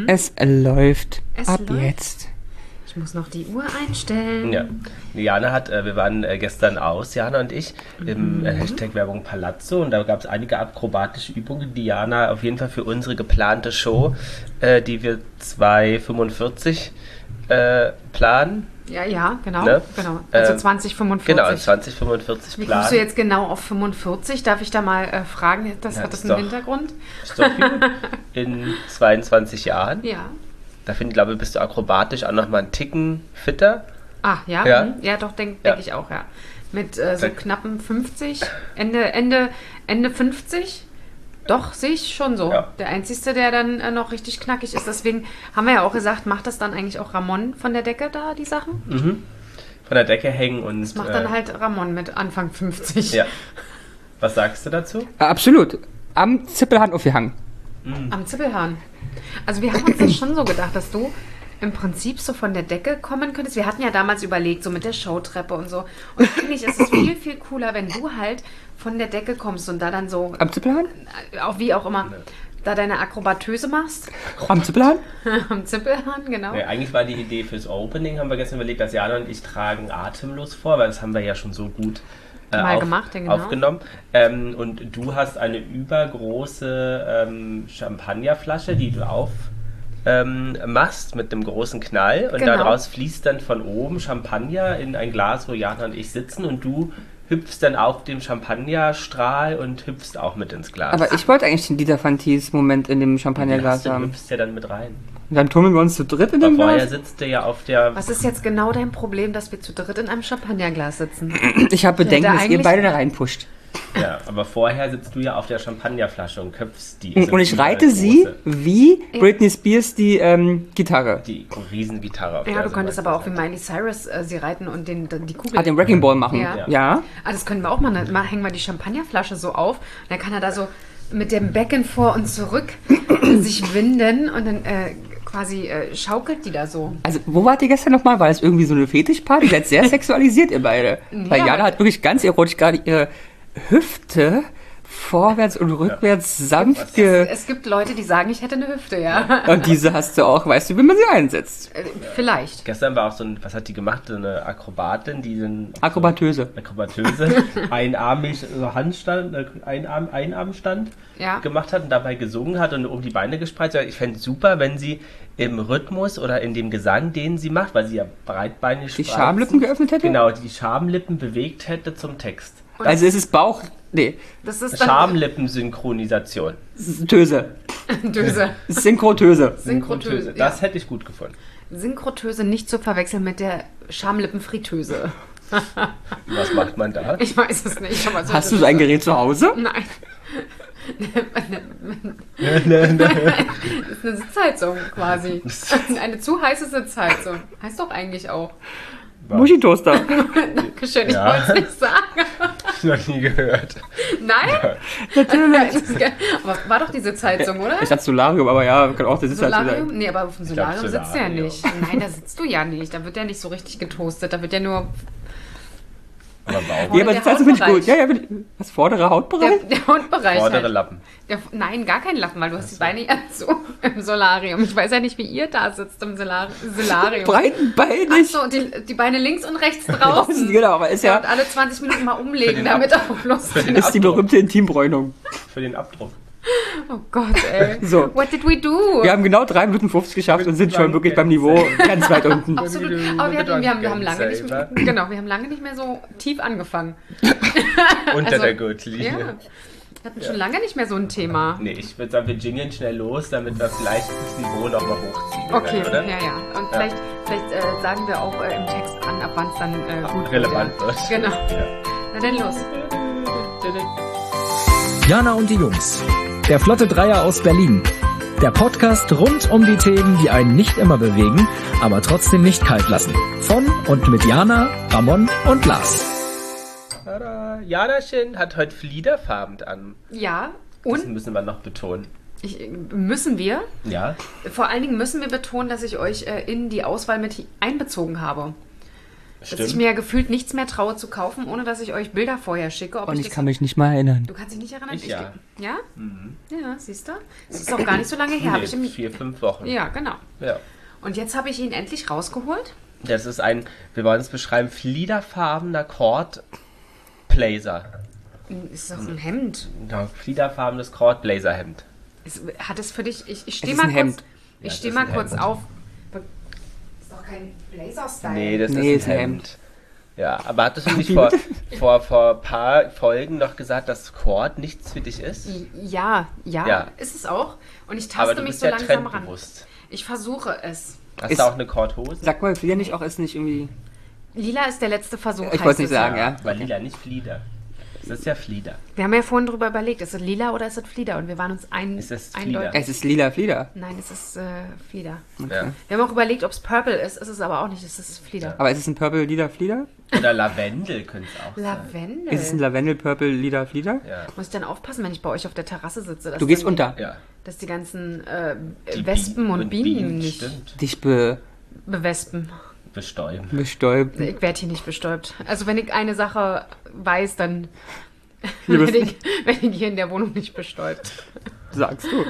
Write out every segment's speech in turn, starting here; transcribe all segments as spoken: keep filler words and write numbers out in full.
Es läuft Es ab läuft. jetzt. Ich muss noch die Uhr einstellen. Ja. Jana hat, äh, wir waren äh, gestern aus, Jana und ich, im äh, Hashtag Werbung Palazzo und da gab es einige akrobatische Übungen, die Jana auf jeden Fall für unsere geplante Show, äh, die wir zwei fünfundvierzig äh, planen. Ja, ja, genau. Ne? genau. Also Ähm, zwanzig fünfundvierzig. Genau, zwanzig fünfundvierzig Wie planen. kommst du jetzt genau auf fünfundvierzig? Darf ich da mal äh, fragen? Das, Ja, hat das das ist einen doch- Hintergrund? Ist doch gut. In zweiundzwanzig Jahren. Ja. Da finde ich, glaube ich, bist du akrobatisch auch nochmal einen Ticken fitter. Ah, ja? Ja. Mhm. Ja, doch, denke Ja. denk ich auch, ja. Mit äh, so Da- knappen fünfzig, Ende, Ende, Ende fünfzig. Doch, sehe ich schon so. Ja. Der Einzige, der dann äh, noch richtig knackig ist. Deswegen haben wir ja auch gesagt, macht das dann eigentlich auch Ramon von der Decke da, die Sachen? Mhm. Von der Decke hängen und... Das macht äh, dann halt Ramon mit Anfang fünfzig. Ja. Was sagst du dazu? Äh, absolut. Am Zippelhahn aufgehangen. Am Zippelhahn. Also wir haben uns das schon so gedacht, dass du im Prinzip so von der Decke kommen könntest. Wir hatten ja damals überlegt, so mit der Showtreppe und so. Und eigentlich ist es viel, viel cooler, wenn du halt von der Decke kommst und da dann so, Am Zippelhahn? auch wie auch immer, da deine Akrobatöse machst. Am Zippelhahn? Am Zippelhahn, genau. Ja, eigentlich war die Idee fürs Opening, haben wir gestern überlegt, dass Jana und ich tragen Atemlos vor, weil das haben wir ja schon so gut äh, Mal auf, gemacht, ja, genau. aufgenommen. Ähm, und du hast eine übergroße ähm, Champagnerflasche, die du auf ähm, machst mit einem großen Knall und Genau. daraus fließt dann von oben Champagner in ein Glas, wo Jana und ich sitzen und du hüpfst dann auf dem Champagnerstrahl und hüpfst auch mit ins Glas. Aber ich wollte eigentlich den Dieter Van Thies Moment in dem Champagnerglas du haben. hüpfst ja dann mit rein. Und dann tummeln wir uns zu dritt in Aber dem vorher Glas. sitzt er ja auf der... Was ist jetzt genau dein Problem, dass wir zu dritt in einem Champagnerglas sitzen? Ich habe Bedenken, Ja, da dass ihr eigentlich- beide da reinpusht. Ja, aber vorher sitzt du ja auf der Champagnerflasche und köpfst die. Und, und ich reite sie wie Britney Spears die ähm, Gitarre. Die Riesengitarre auf Ja, der du sie könntest aber auch wie meistens Miley Cyrus äh, sie reiten und den, die Kugel. Ah, den Wrecking Ball machen. Ja. Ja. Ah, das können wir auch mal. Dann mal- hängen wir die Champagnerflasche so auf. Und dann kann er da so mit dem Becken vor und zurück sich winden und dann äh, quasi äh, schaukelt die da so. Also, wo wart ihr gestern nochmal? War das irgendwie so eine Fetischparty? Ihr seid sehr sexualisiert, ihr beide. Weil Ja. Jana hat wirklich ganz erotisch gerade ihre Hüfte vorwärts und rückwärts sanft ge... Es gibt Leute, die sagen, ich hätte eine Hüfte, ja. Und diese hast du auch, weißt du, wie man sie einsetzt. Äh, Vielleicht. Gestern war auch so ein, was hat die gemacht? So eine Akrobatin, die sind Akrobatöse. Akrobatöse, einarmig, so Handstand, äh, Einarm, Einarmstand Ja. gemacht hat und dabei gesungen hat und um die Beine gespreizt hat. Ich fände es super, wenn sie im Rhythmus oder in dem Gesang, den sie macht, weil sie ja breitbeinig Die spreizt, Schamlippen geöffnet hätte? Genau, die Schamlippen bewegt hätte zum Text. Also es ist Bauch... Nee, Das ist dann Schamlippensynchronisation. Töse. Döse. Synchrotöse. Synchrotöse. Das Ja. hätte ich gut gefunden. Synchrotöse nicht zu verwechseln mit der Schamlippenfritteuse. Was macht man da? Ich weiß es nicht. Aber so Hast du so ein Gerät zu Hause? Nein. Das ist eine Sitzheizung quasi. Eine zu heiße Sitzheizung. Heißt doch eigentlich auch. Muschi-Toaster. Dankeschön, ich Ja. wollte es nicht sagen. Noch nie gehört. Nein? Natürlich. Aber war doch die Sitzheizung, oder? Ich hatte Solarium, aber ja, kann auch der Sitz Solarium? sein. Nee, aber auf dem glaub, Solarium sitzt du ja Solarium. nicht. Nein, da sitzt du ja nicht. Da wird ja nicht so richtig getoastet. Da wird ja nur Aber warum? Ja, aber der Sitzheizung finde ich gut. Hautbereich. Ja, ja, find ich- was, vordere Hautbereich? der, der Hautbereich. Vordere halt. Lappen. Der, nein, gar kein Lappen, weil du hast die Beine ja so im Solarium. Ich weiß ja nicht, wie ihr da sitzt im Solar Solarium. Breitenbeinig. Achso, die, die Beine links und rechts draußen. Genau, aber ist Ja, ja und alle zwanzig Minuten mal umlegen, den damit Ab- auch Lust für den ist die Abdruck. berühmte Intimbräunung. Für den Abdruck. Oh Gott, ey. So. What did we do? Wir haben genau drei Minuten fünfzig geschafft und sind schon wirklich beim Niveau ganz weit unten. Absolut. Aber wir, hatten, wir, haben, wir, haben lange nicht mehr, genau, wir haben lange nicht mehr so tief angefangen. Unter Also, der Gürtellinie. Ja. Wir hatten schon lange nicht mehr so ein Thema. Nee, ich würde sagen, wir jingeln schnell los, damit wir vielleicht das Niveau nochmal hochziehen Okay, können, oder? ja, ja. Und vielleicht, vielleicht äh, sagen wir auch äh, im Text an, ab wann es dann äh, gut Relevant wird. wird. Genau. Ja. Na dann los. Jana und die Jungs. Der Flotte Dreier aus Berlin. Der Podcast rund um die Themen, die einen nicht immer bewegen, aber trotzdem nicht kalt lassen. Von und mit Jana, Ramon und Lars. Tada. Janachen hat heute fliederfarben an. Ja, Das und müssen wir noch betonen. ich, müssen wir, Ja. vor allen Dingen müssen wir betonen, dass ich euch äh, in die Auswahl mit einbezogen habe. Dass Stimmt. ich mir ja gefühlt nichts mehr traue zu kaufen, ohne dass ich euch Bilder vorher schicke. Ob Und ich ich das kann mich nicht mal erinnern. Du kannst dich nicht erinnern? Ich ja. Ja? Ja, siehst du? Das ist auch gar nicht so lange her. Hab Nee, ich im, vier, fünf Wochen. ja, genau. Ja. Und jetzt habe ich ihn endlich rausgeholt. Das ist ein, wir wollen es beschreiben, fliederfarbener Cord Blazer. Ist doch ein Hemd. Ja, fliederfarbenes Cord Blazer Hemd. Ist, hat es für dich... Ich, ich stehe ist mal ein kurz, Hemd. ich Ja, steh das mal ist ein kurz Hemd. auf. Ist doch kein Blazer-Style. Nee, das Nee, ist ein ist ein Hemd. Ja, aber hattest du nicht vor, vor, vor ein paar Folgen noch gesagt, dass Cord nichts für dich ist? Ja, ja, Ja. ist es auch. Und ich Aber taste du mich bist so ja langsam ran. trendbewusst. Ich versuche es. Hast Ist- du auch eine Cordhose? Sag mal, Flieder nicht auch ist nicht irgendwie. Lila ist der letzte Versuch. Ich heißt wollte nicht es sagen, ja. ja. Weil lila, nicht Flieder. Das ist ja Flieder. Wir haben ja vorhin drüber überlegt, ist es lila oder ist es Flieder? Und wir waren uns ein, Es ist eindeutig. Es ist lila Flieder. Nein, es ist äh, Flieder. Ja. Wir haben auch überlegt, ob es Purple ist. Es ist aber auch nicht, es ist Flieder. Aber ist es ein Purple lila Flieder? Oder Lavendel könnte es auch sein. Lavendel. Ist es ein Lavendel Purple lila Flieder? Ja. Muss ich dann aufpassen, wenn ich bei euch auf der Terrasse sitze? Dass Du gehst dann unter. Ja. Dass die ganzen äh, Die Wespen Bi- und Bienen, nicht Stimmt. Dich be bewespen. Bestäuben. bestäubt. Ich werde hier nicht bestäubt. Also wenn ich eine Sache weiß, dann Hier bist werde ich, werd ich hier in der Wohnung nicht bestäubt. Sagst du.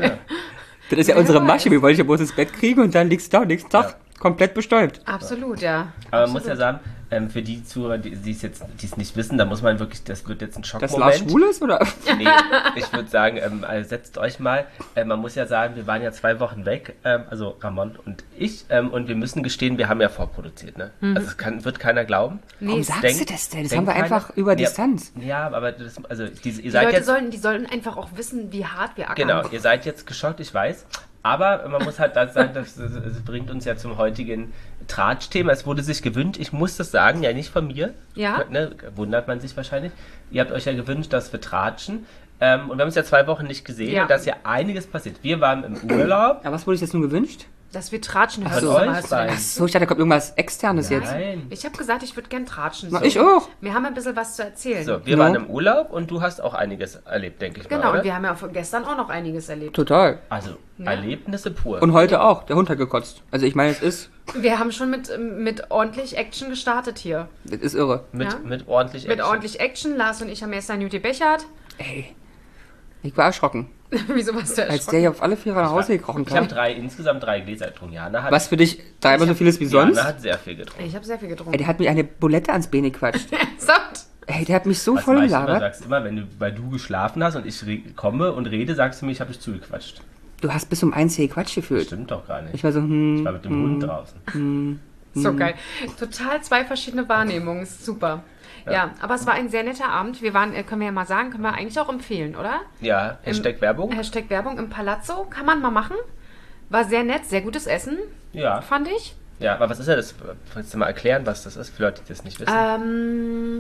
Das ist ja unsere Masche. Wir wollen dich ja bloß ins Bett kriegen und dann liegst du da nächsten Tag Ja. komplett bestäubt. Absolut, ja. Aber man Absolut. muss ja sagen, ähm, für die Zuhörer, die die es jetzt die es nicht wissen, da muss man wirklich, das wird jetzt ein Dass Schockmoment. Lars schwul ist, oder? Nee, ich würde sagen, ähm, also setzt euch mal. Äh, man muss ja sagen, wir waren ja zwei Wochen weg, ähm, also Ramon und ich, ähm, und wir müssen gestehen, wir haben ja vorproduziert, ne? Mhm. Also das kann, wird keiner glauben. Warum Nee, sagst Denk- du das denn? Das denk haben wir keiner- einfach über Ja, Distanz. Ja, aber das, also diese, ihr die seid Leute jetzt sollen, die sollen einfach auch wissen, wie hart wir ackern. genau, ihr seid jetzt geschockt, ich weiß. Aber man muss halt das sagen, das, das, das bringt uns ja zum heutigen Tratsch-Thema. Es wurde sich gewünscht, ich muss das sagen, ja nicht von mir. Ja. Ne, wundert man sich wahrscheinlich. Ihr habt euch ja gewünscht, dass wir tratschen. Ähm, und wir haben uns ja zwei Wochen nicht gesehen Ja. und da ist ja einiges passiert. Wir waren im Urlaub. Aber was wurde ich jetzt nun gewünscht? Dass wir tratschen. Von Hörst du euch mal, hast du denn- beiden. Ach so, ich dachte, da kommt irgendwas Externes jetzt. Nein. Ich habe gesagt, ich würde gern tratschen. Na, So. ich auch. Wir haben ein bisschen was zu erzählen. So, wir Ja. waren im Urlaub und du hast auch einiges erlebt, denke ich mal. Genau, Oder? und wir haben ja auch gestern auch noch einiges erlebt. Total. Also, Erlebnisse pur. Und heute auch. Der Hund hat gekotzt. Also ich meine, es ist, Wir haben schon mit, mit ordentlich Action gestartet hier. es ist irre. mit, Ja. mit ordentlich Mit Action. ordentlich Action. Lars und ich haben erst ein Newty bechert. Ey. Ich war erschrocken. Wieso warst du Als der erschrocken? hier auf alle Vierer nach Hause gekrochen Ich habe kam. drei, insgesamt drei Gläser getrunken. Jana hat, Was für dich dreimal so viel ist wie sonst? Jana hat sehr viel getrunken. Ich habe sehr viel Ey, getrunken. der hat mir eine Bulette ans Bein gequatscht. Samt. Ey, der hat mich so Was voll weißt du immer, gelabert. sagst immer, wenn du, weil du geschlafen hast und ich re komme und rede, sagst du mir, ich habe dich zugequatscht. Du hast bis um eins hier gequatscht gefühlt. Stimmt doch gar nicht. Ich war so, hm. Ich war mit dem Hund draußen. So geil. Total zwei verschiedene Wahrnehmungen. Ist super. Ja. aber es war ein sehr netter Abend. Wir waren, äh, können wir ja mal sagen, können wir eigentlich auch empfehlen, oder? Ja, Hashtag Werbung. Hashtag Werbung im Palazzo. Kann man mal machen. War sehr nett, sehr gutes Essen, Ja. fand ich. Ja, aber was ist ja das? Willst du mal erklären, was das ist, für Leute, die das nicht wissen? Ähm,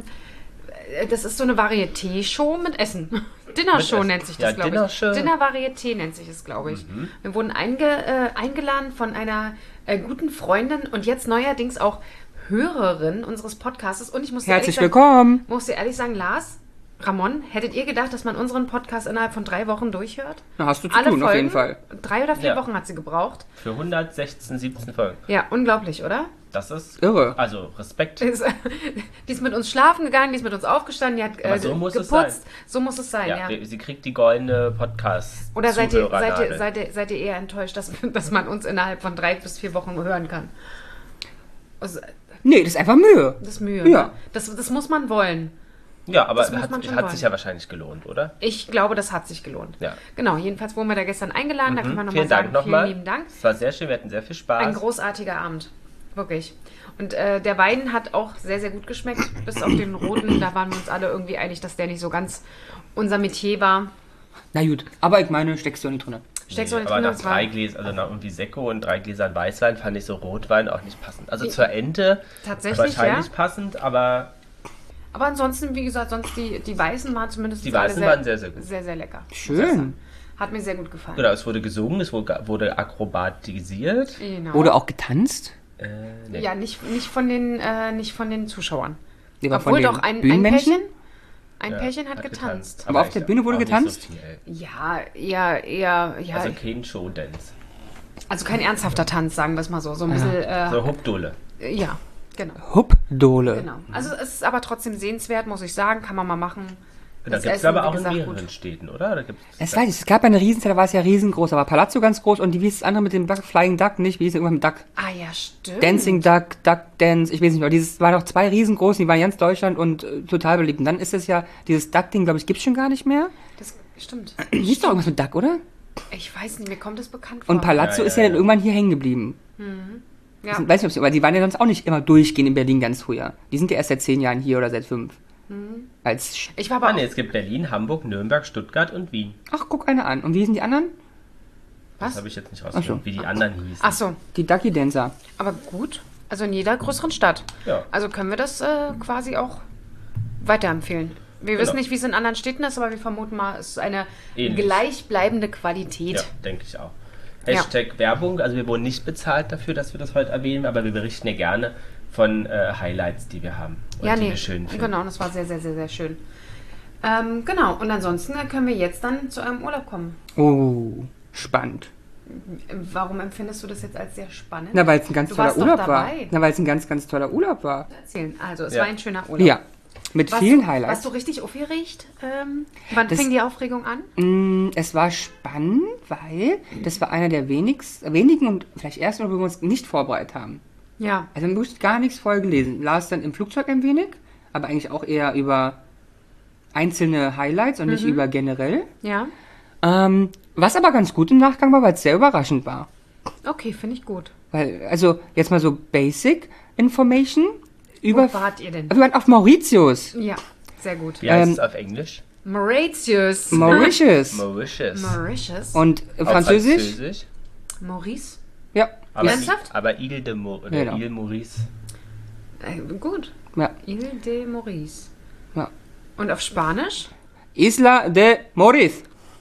äh, das ist so eine Varieté-Show mit Essen. Dinner-Show Essen. nennt sich Ja, das, glaube Dinner-Show. ich. Dinner-Varieté nennt sich das, glaube ich. Wir wurden einge, äh, eingeladen von einer äh, guten Freundin und jetzt neuerdings auch Hörerin unseres Podcasts. Und ich muss dir Herzlich ehrlich willkommen. sagen, muss dir ehrlich sagen, Lars, Ramon, hättet ihr gedacht, dass man unseren Podcast innerhalb von drei Wochen durchhört? Na, hast du zu Alle tun, Folgen, auf jeden Fall. Drei oder vier Ja. Wochen hat sie gebraucht. Für hundertsechzehn, siebzehn Folgen. Ja, unglaublich, oder? Das ist Irre. Also Respekt. Ist, die ist mit uns schlafen gegangen, die ist mit uns aufgestanden, die hat äh, Aber so muss es geputzt. sein. So muss es sein, ja. Ja, wir- sie kriegt die goldene Podcast. Oder seid ihr, seid, ihr, seid, ihr, seid ihr eher enttäuscht, dass, dass man uns innerhalb von drei bis vier Wochen hören kann? Also, Nee, das ist einfach Mühe. das ist Mühe. Ja. Ne? Das, das muss man wollen. Ja, aber Das muss hat, man schon hat wollen. sich ja wahrscheinlich gelohnt, oder? Ich glaube, das hat sich gelohnt. Ja. Genau, jedenfalls wurden wir da gestern eingeladen. Da kann man nochmal Vielen sagen, Dank nochmal. vielen lieben Dank. Es war sehr schön, wir hatten sehr viel Spaß. Ein großartiger Abend. Wirklich. Und äh, der Wein hat auch sehr, sehr gut geschmeckt. Bis auf den roten, da waren wir uns alle irgendwie einig, dass der nicht so ganz unser Metier war. Na gut, aber ich meine, steckst du auch nicht drin. Steckst Nee, du nicht aber drin? nach Das war- drei Gläsern, also nach irgendwie Sekko und drei Gläsern Weißwein fand ich so Rotwein auch nicht passend. Also zur Ente Tatsächlich, wahrscheinlich ja. passend, aber Aber ansonsten, wie gesagt, sonst die, die Weißen waren zumindest Die alle Weißen waren sehr, sehr gut. Sehr, sehr lecker. Schön. Hat mir sehr gut gefallen. genau, es wurde gesungen, es wurde, wurde akrobatisiert. Genau. Wurde auch getanzt? Äh, nee. Ja, nicht, nicht, von den, äh, nicht von den Zuschauern. Nee, aber Obwohl von den doch ein, ein Bühnenmenschen? Pärchen, ein Ja, Pärchen hat, getanzt. Aber auf echt der Bühne wurde auch nicht getanzt? So viel. Ja, eher, eher, ja. Also Also, kein Showdance. kein ernsthafter Tanz, sagen wir es mal so. So ein bisschen, äh, So Hupdole. ja. Genau. Hupdole. Genau. Also es ist aber trotzdem sehenswert, muss ich sagen. Kann man mal machen. Da Das gibt es Essen, aber wie auch in gesagt, mehreren gut. Städten, oder? Da gibt's Es weiß ich, es gab ja eine Riesenzeit, da war es ja riesengroß, aber Palazzo ganz groß und die, wie ist das andere mit dem Duck, Flying Duck, nicht? Wie hieß es irgendwann mit Duck? Ah ja, stimmt. Dancing Duck, Duck Dance, ich weiß nicht mehr. Dieses waren noch zwei riesengroßen, die waren in ganz Deutschland und äh, total beliebt. Und dann ist es ja, dieses Duck-Ding, glaube ich, gibt's schon gar nicht mehr. Das stimmt. Hieß doch irgendwas mit Duck, oder? Ich weiß nicht, mir kommt das bekannt vor. Und Palazzo Ja, ja, ist ja, ja. dann irgendwann hier hängen geblieben. Ja. Ich weiß nicht, ob sie, aber die waren ja sonst auch nicht immer durchgehend in Berlin ganz früher. Die sind ja erst seit zehn Jahren hier oder seit fünf. Als Sch- Ich war aber Ah, auch, nee, es gibt Berlin, Hamburg, Nürnberg, Stuttgart und Wien. Ach, guck eine an. Und wie sind die anderen? Das Was? habe ich jetzt nicht Ach so. rausgefunden, wie die anderen hießen. Ach so, Die Ducky Dancer. aber gut. Also in jeder größeren Stadt. Ja. Also können wir das äh, quasi auch weiterempfehlen. Wir wissen Genau. nicht, wie es in anderen Städten ist, aber wir vermuten mal, es ist eine Ähnlich. gleichbleibende Qualität. Ja, denke ich auch. Hashtag Werbung, also wir wurden nicht bezahlt dafür, dass wir das heute erwähnen, aber wir berichten ja gerne von äh, Highlights, die wir haben und Ja, die nee, wir schön finden. genau, das war sehr, sehr, sehr, sehr schön. Ähm, genau, und ansonsten äh, können wir jetzt dann zu einem Urlaub kommen. Oh, spannend. Warum empfindest du das jetzt als sehr spannend? Na, weil es ein ganz Du toller warst doch Urlaub war. dabei. Na, weil es ein ganz, ganz toller Urlaub war. Erzählen. Also, es Ja. war ein schöner Urlaub. Ja, mit Warst vielen du, Highlights. Warst du richtig aufgeregt? Ähm, wann Das- fing die Aufregung an? Mm, Es war spannend, weil das war einer der wenigst, wenigen und vielleicht ersten, wo wir uns nicht vorbereitet haben. Ja. Also wir mussten gar nichts vorher gelesen. Las dann im Flugzeug ein wenig, aber eigentlich auch eher über einzelne Highlights und Mhm. nicht über generell. Ja. Ähm, was aber ganz gut im Nachgang war, weil es sehr überraschend war. Okay, finde ich gut. Weil, also jetzt mal so Basic Information über... Wo wart ihr denn? Wir waren auf Mauritius. Ja, sehr gut. Wie heißt Ähm, es auf Englisch? Mauritius. Mauritius. Mauritius. Mauritius. Und äh, Auf Französisch? Französisch? Maurice. Ja. Aber, Ernsthaft? aber Ile de Mo oder Genau. Ile Maurice. Äh, gut. Ja. Ile de Maurice. Ja. Und auf Spanisch? Isla de Maurice.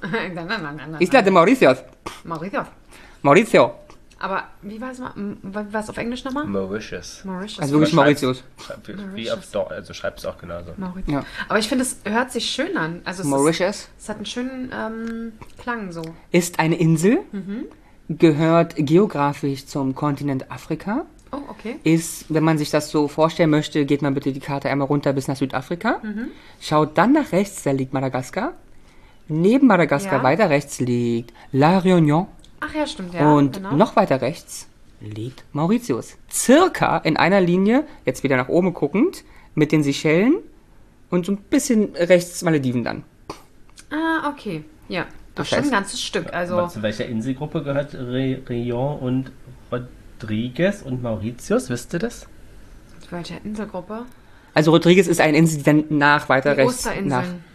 Isla de Mauritius. Mauritius. Mauricio. Aber wie war es mal? M- Wie war es auf Englisch nochmal? Mauritius. Mauritius. Also wirklich Aber schreib's- Mauritius. Schreib, wie Mauritius. auf Dor also schreib es auch genauso. Mauritius. Ja. Aber ich finde, es hört sich schön an. Also es, ist, Mauritius es hat einen schönen ähm, Klang so. ist eine Insel, Mhm. gehört geografisch zum Kontinent Afrika. Oh, okay. Ist, wenn man sich das so vorstellen möchte, geht man bitte die Karte einmal runter bis nach Südafrika. Mhm. Schaut dann nach rechts, da liegt Madagaskar. Neben Madagaskar Ja. weiter rechts liegt La Réunion. Ach ja, stimmt, ja. und genau. noch weiter rechts liegt Mauritius. Circa in einer Linie, jetzt wieder nach oben guckend, mit den Seychellen und so ein bisschen rechts Malediven dann. Ah, okay. Ja. Das Das ist schon ein heißt- ganzes Stück. Also, Aber zu welcher Inselgruppe gehört Re Réunion und Rodriguez und Mauritius? Wisst ihr das? zu welcher Inselgruppe? Also Rodriguez ist eine Insel, die dann nach weiter Die rechts nach Osterinseln.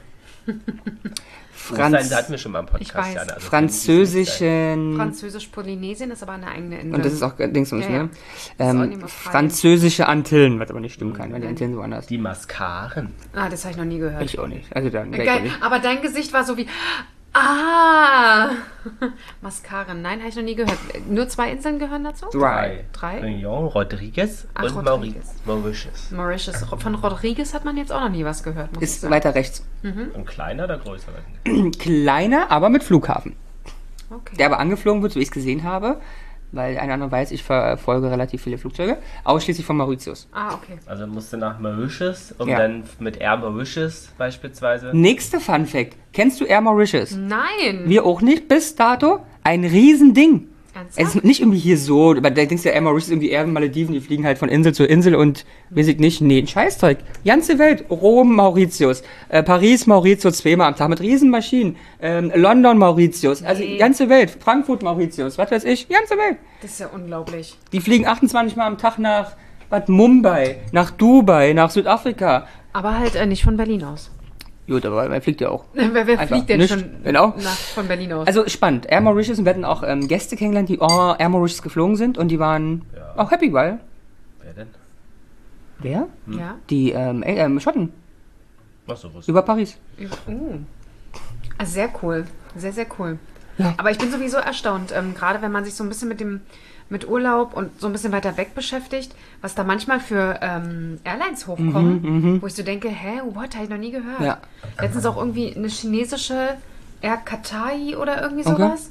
Franz Franz hatten wir schon mal im Podcast. Ich weiß. Jana, also kann es nicht sein. französischen Französisch-Polynesien ist aber eine eigene Insel. und das ist auch Dingsums, Ja, ja. ne? Das ist auch Ähm, neben Australien. französische Antillen, was aber nicht stimmen kann, weil die Antillen sind woanders. Die Maskaren. Ah, das habe ich noch nie gehört. Ich auch nicht. Also dann wäre ich auch Geil. nicht. Aber dein Gesicht war so wie. Ah! Mascaren. Nein, habe ich noch nie gehört. Nur zwei Inseln gehören dazu? Drei. Drei? Réunion, Rodriguez Ach, und Rodriguez. Mauritius. Mauritius. Von Rodriguez hat man jetzt auch noch nie was gehört. Muss ich Ist sagen. weiter rechts. Und kleiner oder größer? Kleiner, aber mit Flughafen. Okay. Der aber angeflogen wird, so wie ich es gesehen habe, weil einer andere weiß, ich verfolge relativ viele Flugzeuge, ausschließlich von Mauritius. Ah, okay. Also musste nach Mauritius, um Ja. dann mit Air Mauritius beispielsweise. Nächster Fun Fact. Kennst du Air Mauritius? Nein! Wir auch nicht bis dato. Ein Riesending. Ernsthaft? Es ist nicht irgendwie hier so, aber da denkst du ja, Air Mauritius ist irgendwie eher Malediven, die fliegen halt von Insel zu Insel und weiß ich nicht, nee, ein Scheißzeug. Ganze Welt, Rom, Mauritius, äh, Paris, Mauritius, zweimal am Tag mit Riesenmaschinen, ähm, London, Mauritius, also Nee. die ganze Welt, Frankfurt, Mauritius, was weiß ich, ganze Welt. Das ist ja unglaublich. Die fliegen achtundzwanzig Mal am Tag nach Bad Mumbai, nach Dubai, nach Südafrika. Aber halt äh, nicht von Berlin aus. Gut, aber man fliegt ja auch. Wer, wer Einfach fliegt denn nicht. schon Genau. nach, von Berlin aus? Also spannend. Air Mauritius, und wir hatten auch ähm, Gäste kennengelernt, die oh, Air Mauritius geflogen sind und die waren Ja. auch happy, weil. Wer denn? Wer? ja. Die ähm, äh, ähm, Schotten Ach so, was? über Paris. Uh. Also sehr cool. Sehr, sehr cool. Ja. Aber ich bin sowieso erstaunt, ähm, gerade wenn man sich so ein bisschen mit dem mit Urlaub und so ein bisschen weiter weg beschäftigt, was da manchmal für ähm, Airlines hochkommen, wo ich so denke, hä, what, habe ich noch nie gehört. Ja. Letztens auch irgendwie eine chinesische Air Qatai oder irgendwie Okay. sowas.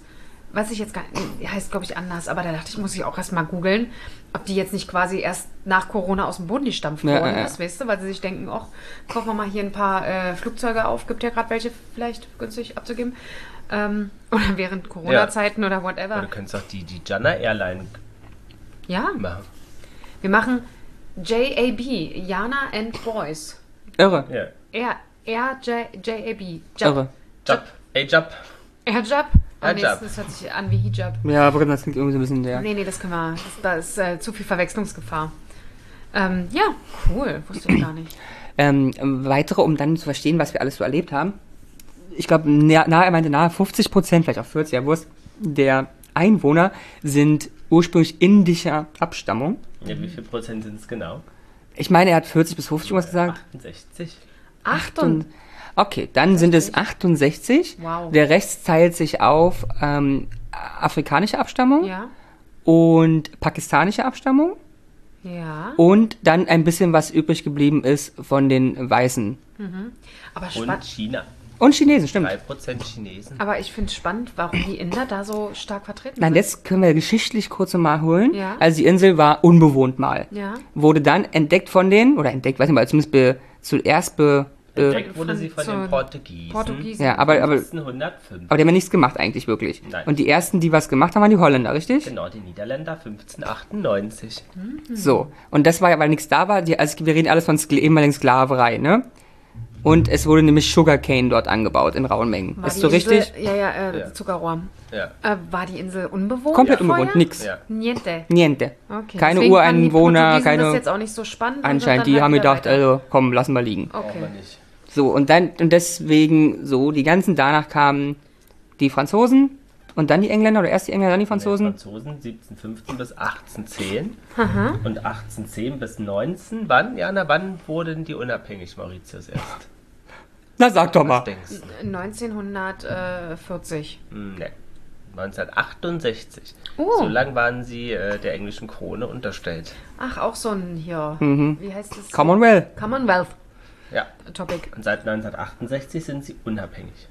weiß ich jetzt gar nicht, heißt glaube ich anders, aber da dachte ich, muss ich auch erst mal googeln, ob die jetzt nicht quasi erst nach Corona aus dem Boden gestampft Ja, worden ja. ist, weißt du, weil sie sich denken, ach, kaufen wir mal hier ein paar äh, Flugzeuge auf, gibt ja gerade welche vielleicht günstig abzugeben. Ähm, oder während Corona-Zeiten oder whatever. Aber du könntest auch die, die Jana Airline Ja, machen. wir machen J A B, Jana and Boys. Irre. Ja. R, R, J, J A B. Irre. Job. Ey, Job. Airjab? Oh, nee, Airjab. das, das hört sich an wie Hijab. Ja, aber das klingt irgendwie so ein bisschen der. Nee, nee, das können wir. Das, da ist äh, zu viel Verwechslungsgefahr. Ähm, ja, cool. Wusste ich gar nicht. Ähm, weitere, um dann zu verstehen, was wir alles so erlebt haben. Ich glaube, nahe, er meinte nahe fünfzig Prozent, vielleicht auch vierzig, ja, Wurst, der Einwohner sind ursprünglich indischer Abstammung. Ja, wie viel Prozent sind es genau? Ich meine, er hat vierzig bis fünfzig was gesagt. achtundsechzig. Achtung. Okay, dann sind es achtundsechzig. Wow. Der Rest teilt sich auf ähm, afrikanische Abstammung Ja. und pakistanische Abstammung Ja. und dann ein bisschen was übrig geblieben ist von den Weißen. Aber Und spannend. China. Und Chinesen, stimmt. drei Prozent Chinesen. Aber ich finde es spannend, warum die Inder da so stark vertreten Nein, sind. das können wir geschichtlich kurz mal holen. Ja. Also die Insel war unbewohnt mal. Ja. Wurde dann entdeckt von denen, oder entdeckt, weiß nicht mal, zumindest be, zuerst be... be Entdeckt wurde sie von Von den Portugiesen. Portugiesen. ja, aber, aber, fünfzehnhundertfünf. aber die haben ja nichts gemacht eigentlich wirklich. Nein. Und die ersten, die was gemacht haben, waren die Holländer, richtig? Genau, die Niederländer fünfzehnhundertachtundneunzig. So, und das war ja, weil nichts da war, die, also wir reden alles von Skla ehemaligen Sklaverei, ne? Und es wurde nämlich Sugarcane dort angebaut in rauen Mengen. War Ist die so Insel, richtig? Ja, ja, äh, Ja. Zuckerrohr. Ja. Äh, war die Insel unbewohnt? Komplett vorher? unbewohnt, nix. Ja. Niente. Niente. Okay. Keine Deswegen fanden die Ureinwohner, Portugiesen keine... das jetzt auch nicht so spannend. und sind Anscheinend, dann die halt haben wieder gedacht, weiter. also komm, lassen wir liegen. Braucht Okay. man nicht. So, und dann, und deswegen so, die ganzen danach kamen die Franzosen und dann die Engländer, oder erst die Engländer, dann die Franzosen. Die Franzosen siebzehnhundertfünfzehn bis achtzehnhundertzehn und achtzehnhundertzehn bis neunzehn. Wann, Jana, wann wurden die unabhängig, Mauritius erst? Na, sag doch Was mal. denkst du? neunzehnhundertvierzig. Hm, ne. neunzehnhundertachtundsechzig. Oh. So lang waren sie äh, der englischen Krone unterstellt. Ach, auch so ein hier. Mhm. Wie heißt das? Commonwealth. Commonwealth Ja. Topic. Und seit neunzehnhundertachtundachtzig sind sie unabhängig.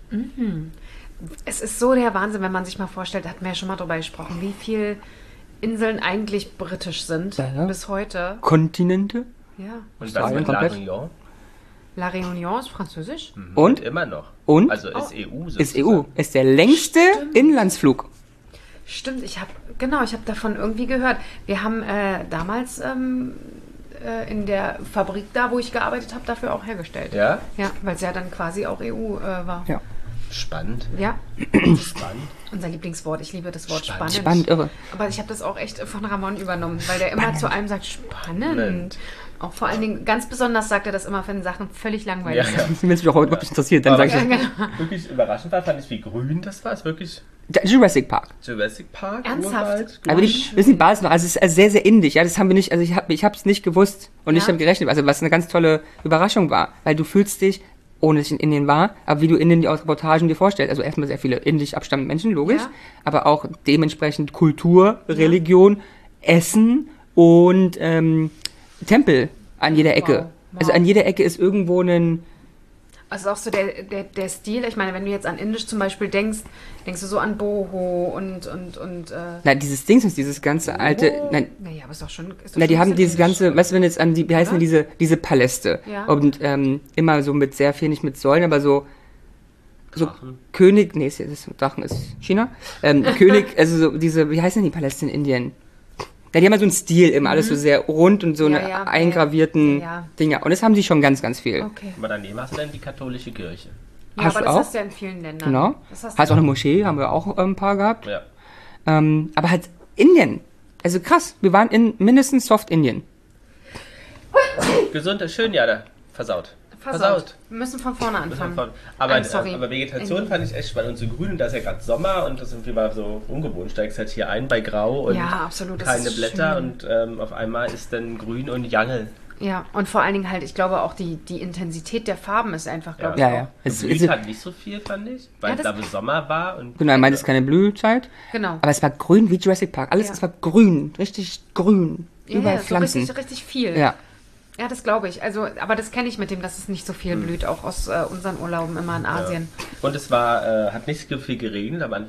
Es ist so der Wahnsinn, wenn man sich mal vorstellt, hatten wir ja schon mal drüber gesprochen, wie viele Inseln eigentlich britisch sind Ja, ja. bis heute. Kontinente. Ja. Und was Australien mit La komplett? Réunion? La Réunion ist französisch. Mhm. Und? Immer noch. Und? Also ist E U sozusagen. Ist E U. Ist der längste Inlandsflug. Stimmt, ich habe genau, ich habe davon irgendwie gehört. Wir haben äh, damals ähm, äh, in der Fabrik da, wo ich gearbeitet habe, dafür auch hergestellt. Ja? Ja, weil es ja dann quasi auch E U äh, war. Ja. Spannend. Ja, Spannend. unser Lieblingswort. Ich liebe das Wort Spannend. spannend. Spannend, irre. Aber ich habe das auch echt von Ramon übernommen, weil der immer zu einem sagt, spannend. Spannend. Auch vor allen Dingen, ganz besonders sagt er das immer, wenn Sachen völlig langweilig Ja, sind. ja. Wenn mich auch heute wirklich interessiert, dann Aber sage ich Ja, das. genau. Wirklich überraschend war, fand ich, wie grün das war. Es ist wirklich Jurassic Park. Jurassic Park. Ernsthaft? Urwald, Aber die, grün. das sind Basis noch, also es ist also sehr, sehr indisch. Ja, das haben wir nicht, also ich habe ich es nicht gewusst und nicht Ja. damit gerechnet, also was eine ganz tolle Überraschung war, weil du fühlst dich, ohne dass ich in Indien war, aber wie du Indien aus Reportagen dir vorstellst, also erstmal sehr viele indisch abstammende Menschen, logisch, Ja. aber auch dementsprechend Kultur, Religion, Essen und ähm, Tempel an jeder Ecke. Wow. Wow. Also an jeder Ecke ist irgendwo ein, Also auch so der, der, der Stil, ich meine, wenn du jetzt an Indisch zum Beispiel denkst, denkst du so an Boho und, und, und, äh, na dieses Ding ist dieses ganze alte, nein, naja, aber ist doch schon, ist doch na, die schon haben ein dieses bisschen ganze, weißt du, wenn jetzt an die, wie heißen Oder? die, diese, diese Paläste. Ja. Und ähm, immer so mit sehr viel, nicht mit Säulen, aber so, so Drachen. König, nee, ist, ist, Drachen ist China. Ähm, König, also so diese, wie heißen denn die Paläste in Indien? Ja, die haben ja so einen Stil immer, alles so sehr rund und so Ja, eine ja, eingravierten ja, ja. Dinger. Und das haben sie schon ganz, ganz viel. Okay. Aber daneben hast du dann die katholische Kirche. Ja, Hast aber du das auch? hast du ja in vielen Ländern. Genau. Das hast Heißt du auch eine Moschee, haben wir auch äh, ein paar gehabt. Ja. Ähm, aber halt Indien. Also krass, wir waren in mindestens Soft Indien. Gesund ist schön, ja, da. Versaut. versaut. Wir müssen von vorne anfangen. Aber, I'm sorry. aber Vegetation In- fand ich echt spannend. Und so grün, und da ist ja gerade Sommer und das ist irgendwie mal so ungewohnt. Steigst halt hier ein bei Grau und Ja, absolut, das keine ist Blätter schön. und ähm, auf einmal ist dann grün und Jangel. Ja, und vor allen Dingen halt, ich glaube auch die, die Intensität der Farben ist einfach, glaube ich, Ja, auch. ja. Es, Blüht es, hat nicht so viel, fand ich, weil Ja, das- da wo Sommer war. Und genau, er meint, es ist keine Blühzeit. Genau. Aber es war grün wie Jurassic Park. Alles, Ja. es war grün. Richtig grün. Ja, Überall ja, so Pflanzen. richtig, richtig viel. Ja. Ja, das glaube ich. Also, aber das kenne ich mit dem, dass es nicht so viel Hm. blüht, auch aus äh, unseren Urlauben immer in Asien. Und es war, äh, hat nicht so viel geregnet, aber weil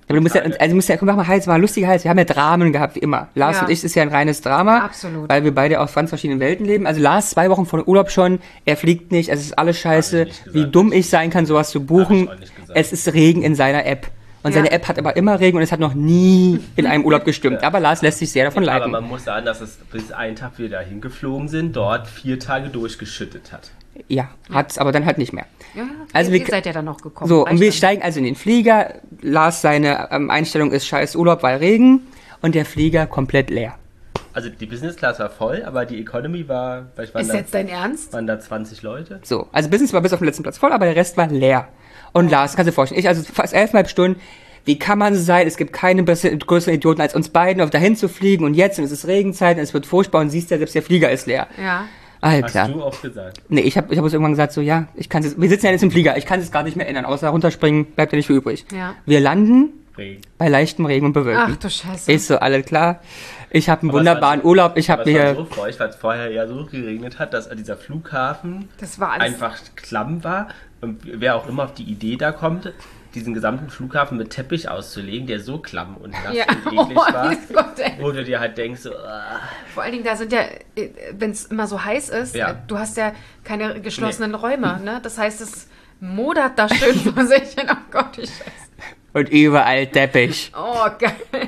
Aber du musst ja, also du musst ja, komm, mach mal Hals, mal lustiger Hals. Wir haben ja Dramen gehabt, wie immer. Lars Ja. und ich ist ja ein reines Drama. Absolut. Weil wir beide auf ganz verschiedenen Welten leben. Also Lars zwei Wochen vor dem Urlaub schon, er fliegt nicht, es ist alles scheiße. Hab ich nicht gesagt. Wie dumm ich sein kann, sowas zu buchen. Hab ich auch nicht gesagt. Es ist Regen in seiner App. Und Ja. seine App hat aber immer Regen und es hat noch nie in einem Urlaub gestimmt. Aber Lars lässt sich sehr davon Aber leiten. man muss sagen, dass es bis einen Tag wir da hingeflogen sind, dort vier Tage durchgeschüttet hat. Ja, hat's aber dann halt nicht mehr. Ja, Also ihr, wir- ihr seid ja dann noch gekommen. So, Reicht und wir dann. steigen also in den Flieger. Lars, seine ähm, Einstellung ist scheiß Urlaub, weil Regen. Und der Flieger komplett leer. Also die Business Class war voll, aber die Economy war, vielleicht waren, Ist da, jetzt dein Ernst? waren da zwanzig Leute. So, also Business war bis auf den letzten Platz voll, aber der Rest war leer. Und Lars, kannst du dir vorstellen, ich also fast elfeinhalb Stunden, wie kann man sein? Es gibt keine besseren, größeren Idioten als uns beiden, auf dahin zu fliegen und jetzt und es ist Regenzeit und es wird furchtbar und siehst ja, selbst der Flieger ist leer. Ja. Alter. Hast du auch gesagt. Nee, ich habe ich hab uns irgendwann gesagt, so ja, ich kann wir sitzen ja jetzt im Flieger, ich kann es gar nicht mehr ändern, außer runterspringen, bleibt ja nicht viel übrig. Ja. Wir landen Regen. bei leichtem Regen und Bewölken. Ach du Scheiße. Ist so, alles klar. Ich habe einen Aber es wunderbaren war so- Urlaub, ich habe Aber es war mir... so feucht, weil es vorher ja so geregnet hat, dass dieser Flughafen Das war alles. einfach klamm war. Und wer auch immer auf die Idee da kommt, diesen gesamten Flughafen mit Teppich auszulegen, der so klamm und nass Ja. und eklig war, Oh Gott, ey. wo du dir halt denkst, so, ah. Vor allen Dingen, da sind ja, wenn es immer so heiß ist, Ja. äh, du hast ja keine geschlossenen Räume, ne? Das heißt, es modert da schön vor sich hin. Oh Gott, wie scheiße. Und überall Teppich. Oh, geil.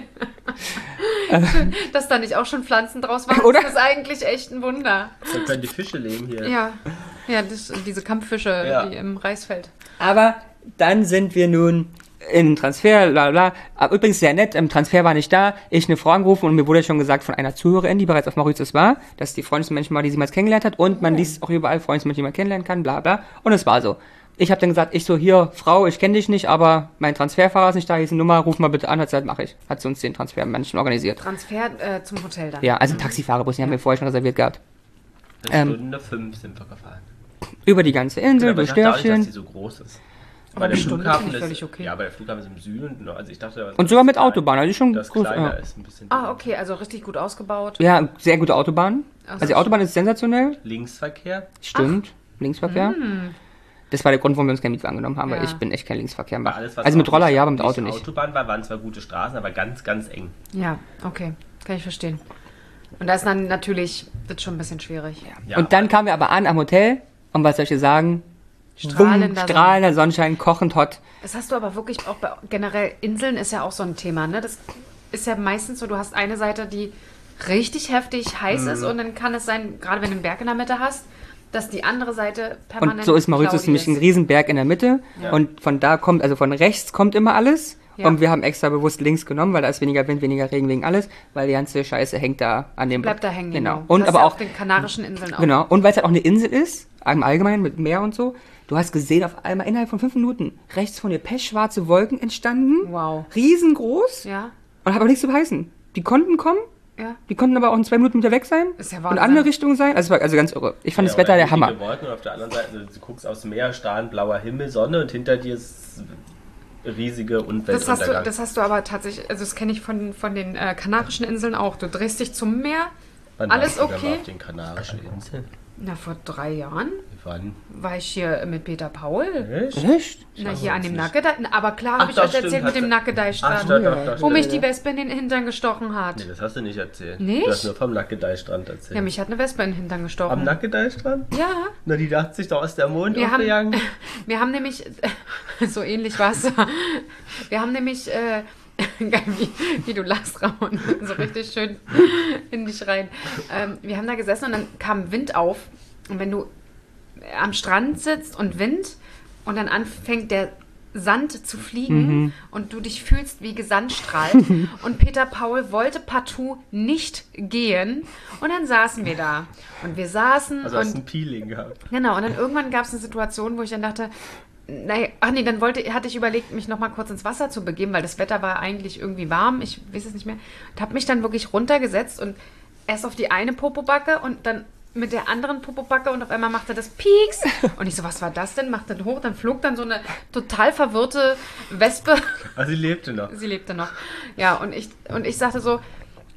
Schön, dass da nicht auch schon Pflanzen draus waren. Oder? Das ist eigentlich echt ein Wunder. Da können die Fische leben hier. Ja, ja das, diese Kampffische Ja. die im Reisfeld. Aber dann sind wir nun in Transfer, bla bla. Aber übrigens sehr nett, im Transfer war nicht da. Ich eine Frau angerufen und mir wurde schon gesagt von einer Zuhörerin, die bereits auf Mauritius war, dass die freundlichsten Menschen war, die sie mal kennengelernt hat. Und man liest auch überall freundlichsten Menschen, die man kennenlernen kann, bla bla. Und es war so. Ich habe dann gesagt, ich so, hier, Frau, ich kenne dich nicht, aber mein Transferfahrer ist nicht da, hier ist eine Nummer, ruf mal bitte an, hat sie gesagt, mache ich. Hat sie uns den Transfermenschen organisiert. Transfer äh, zum Hotel dann. Ja, also Taxifahrerbussen, die haben wir vorher schon reserviert gehabt. Eine Ähm, Stunde fünf sind wir gefahren. Über die ganze Insel, Aber durch ich dachte auch nicht, dass Dörfchen. die so groß ist. Aber der eine Stunde Flughafen finde ich ist, völlig okay. Ja, aber der Flughafen ist im Süden. Also ich dachte, Und sogar mit das Autobahn, also schon das groß. kleiner Ja. ist ein bisschen. Ah, okay, also richtig gut ausgebaut. ja, sehr gute Autobahn. Ach so, Also die Autobahn ist sensationell. Linksverkehr. Stimmt. Linksverkehr. Das war der Grund, warum wir uns keinen Mietwagen genommen haben, weil Ja. ich bin echt kein Linksverkehr War mache. alles, was Also mit auch Roller nicht- ja, aber mit nicht Auto nicht. Autobahn war, waren zwar gute Straßen, aber ganz, ganz eng. Ja, okay, kann ich verstehen. Und da ist dann natürlich, wird schon ein bisschen schwierig. Ja, Und dann kamen wir aber an am Hotel und was soll ich dir sagen? Strahlender Bumm, strahlender Sonnenschein, kochend hot. Das hast du aber wirklich auch bei generell Inseln ist ja auch so ein Thema, ne? Das ist ja meistens so, du hast eine Seite, die richtig heftig heiß Mhm. ist und dann kann es sein, gerade wenn du einen Berg in der Mitte hast, dass die andere Seite permanent Und so ist Mauritius cloudy nämlich ein ist. Riesenberg in der Mitte Ja. und von da kommt, also von rechts kommt immer alles. Ja. Und wir haben extra bewusst links genommen, weil da ist weniger Wind, weniger Regen, wegen alles, weil die ganze Scheiße hängt da an dem Bleibt da hängen, Genau. genau. Und das aber ist ja auch, auf den Kanarischen Inseln auch. genau. Und weil es halt auch eine Insel ist, im Allgemeinen mit Meer und so, du hast gesehen, auf einmal innerhalb von fünf Minuten rechts von dir pechschwarze Wolken entstanden. Wow. Riesengroß. Ja, Und hat aber nichts zu heißen. Die konnten kommen, ja. die konnten aber auch in zwei Minuten wieder weg sein. Ist ja und Wahnsinn. andere Richtungen sein. Also, es war also ganz irre. Ich fand Ja, das Wetter oder der Hammer. riesige Wolken und auf der anderen Seite, du guckst aus dem Meer, strahlend blauer Himmel, Sonne und hinter dir ist riesige Das hast, du, Unweltuntergang. das hast du aber tatsächlich, also das kenne ich von, von den äh, Kanarischen Inseln auch. Du drehst dich zum Meer, Wann alles warst du denn okay? mal auf den Kanarischen Inseln? Na, vor drei Jahren Wann? war ich hier mit Peter Paul. Echt? Echt? Na, weiß hier an es dem nicht. Nackedei. Aber klar Ach, habe ich doch, euch erzählt stimmt, mit dem hast du- Ach, Nackedei-Strand. stimmt, Ja. doch, doch, Wo mich stimmt. die Wespe in den Hintern gestochen hat. Nee, das hast du nicht erzählt. Nicht? Du hast nur vom Nackedei-Strand erzählt. Ja, mich hat eine Wespe in den Hintern gestochen. Am Nackedei-Strand? Ja, Na, die dachte sich doch aus der Mond wir haben, aufgegangen. wir haben nämlich, so ähnlich war es, wir haben nämlich, äh, geil, wie, wie du lachst, Ramon, so richtig schön in dich rein. Ähm, wir haben da gesessen und dann kam Wind auf und wenn du am Strand sitzt und Wind und dann anfängt der Sand zu fliegen und du dich fühlst wie gesandstrahlt und Peter Paul wollte partout nicht gehen und dann saßen wir da und wir saßen Also hast du und ein Peeling gehabt. genau und dann irgendwann gab es eine Situation, wo ich dann dachte, nein, ach nee, dann wollte, hatte ich überlegt, mich noch mal kurz ins Wasser zu begeben, weil das Wetter war eigentlich irgendwie warm, ich weiß es nicht mehr, und habe mich dann wirklich runtergesetzt und erst auf die eine Popobacke und dann mit der anderen Popobacke und auf einmal machte das Pieks. Und ich so, was war das denn? Machte dann hoch, dann flog dann so eine total verwirrte Wespe. Also sie lebte noch. Sie lebte noch. Ja, und ich, und ich sagte so,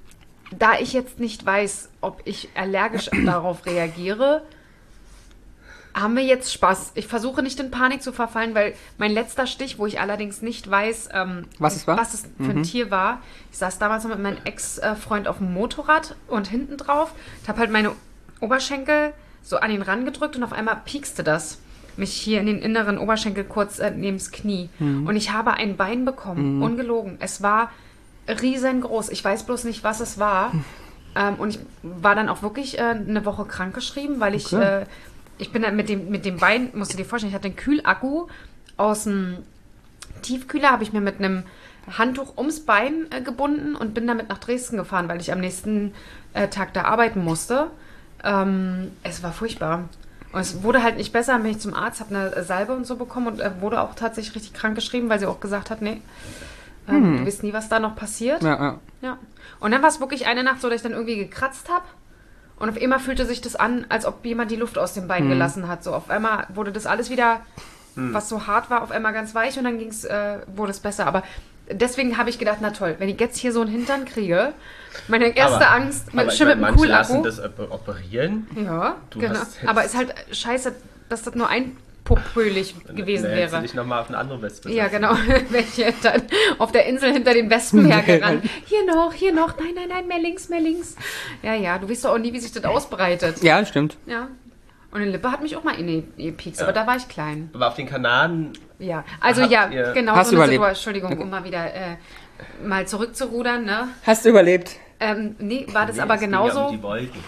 da ich jetzt nicht weiß, ob ich allergisch darauf reagiere, haben wir jetzt Spaß. Ich versuche nicht in Panik zu verfallen, weil mein letzter Stich, wo ich allerdings nicht weiß, ähm, Was es war? was es für ein Tier war. Ich saß damals noch mit meinem Ex-Freund auf dem Motorrad und hinten drauf. Ich habe halt meine Oberschenkel so an ihn rangedrückt und auf einmal piekste das mich hier in den inneren Oberschenkel kurz äh, neben das Knie. Mhm. Und ich habe ein Bein bekommen, ungelogen. Es war riesengroß. Ich weiß bloß nicht, was es war. Ähm, und ich war dann auch wirklich äh, eine Woche krankgeschrieben, weil ich, Okay. äh, ich bin dann mit dem, mit dem Bein, musst du dir vorstellen, ich hatte einen Kühlakku aus dem Tiefkühler, habe ich mir mit einem Handtuch ums Bein äh, gebunden und bin damit nach Dresden gefahren, weil ich am nächsten äh, Tag da arbeiten musste. Ähm, es war furchtbar. Und es wurde halt nicht besser, dann bin ich zum Arzt, habe eine Salbe und so bekommen und äh, wurde auch tatsächlich richtig krank geschrieben, weil sie auch gesagt hat, nee, ähm, Hm. du weißt nie, was da noch passiert. Ja, ja. Ja. Und dann war es wirklich eine Nacht so, dass ich dann irgendwie gekratzt habe. Und auf einmal fühlte sich das an, als ob jemand die Luft aus dem Bein Mhm. gelassen hat. So auf einmal wurde das alles wieder, was so hart war, auf einmal ganz weich und dann ging's, äh, wurde es besser. Aber deswegen habe ich gedacht, na toll, wenn ich jetzt hier so einen Hintern kriege, meine erste Aber- Angst aber mit ich schön mit meine, einem manche lassen Kühlakku. das op- operieren. Ja, Du genau. hast jetzt- Aber ist halt scheiße, dass das nur einpopölig gewesen Dann hättest du wäre. dich nochmal auf eine andere Wespe Ja, setzen. genau. Welche dann auf der Insel hinter den Wespen hergerannt. Hier noch, hier noch. Nein, nein, nein, mehr links, mehr links. Ja, ja, du weißt doch auch nie, wie sich das ausbreitet. Ja, stimmt. Ja. Und eine Lippe hat mich auch mal in die gepiekst, Ja. aber da war ich klein. Aber auf den Kanaren, Ja, also Habt ja, ihr- genau Hast so du eine überlebt? Situation. Entschuldigung, um mal wieder äh, mal zurückzurudern, ne? Hast du überlebt? Ähm, nee, war das nee, aber es ging ja genauso. um die Wolken.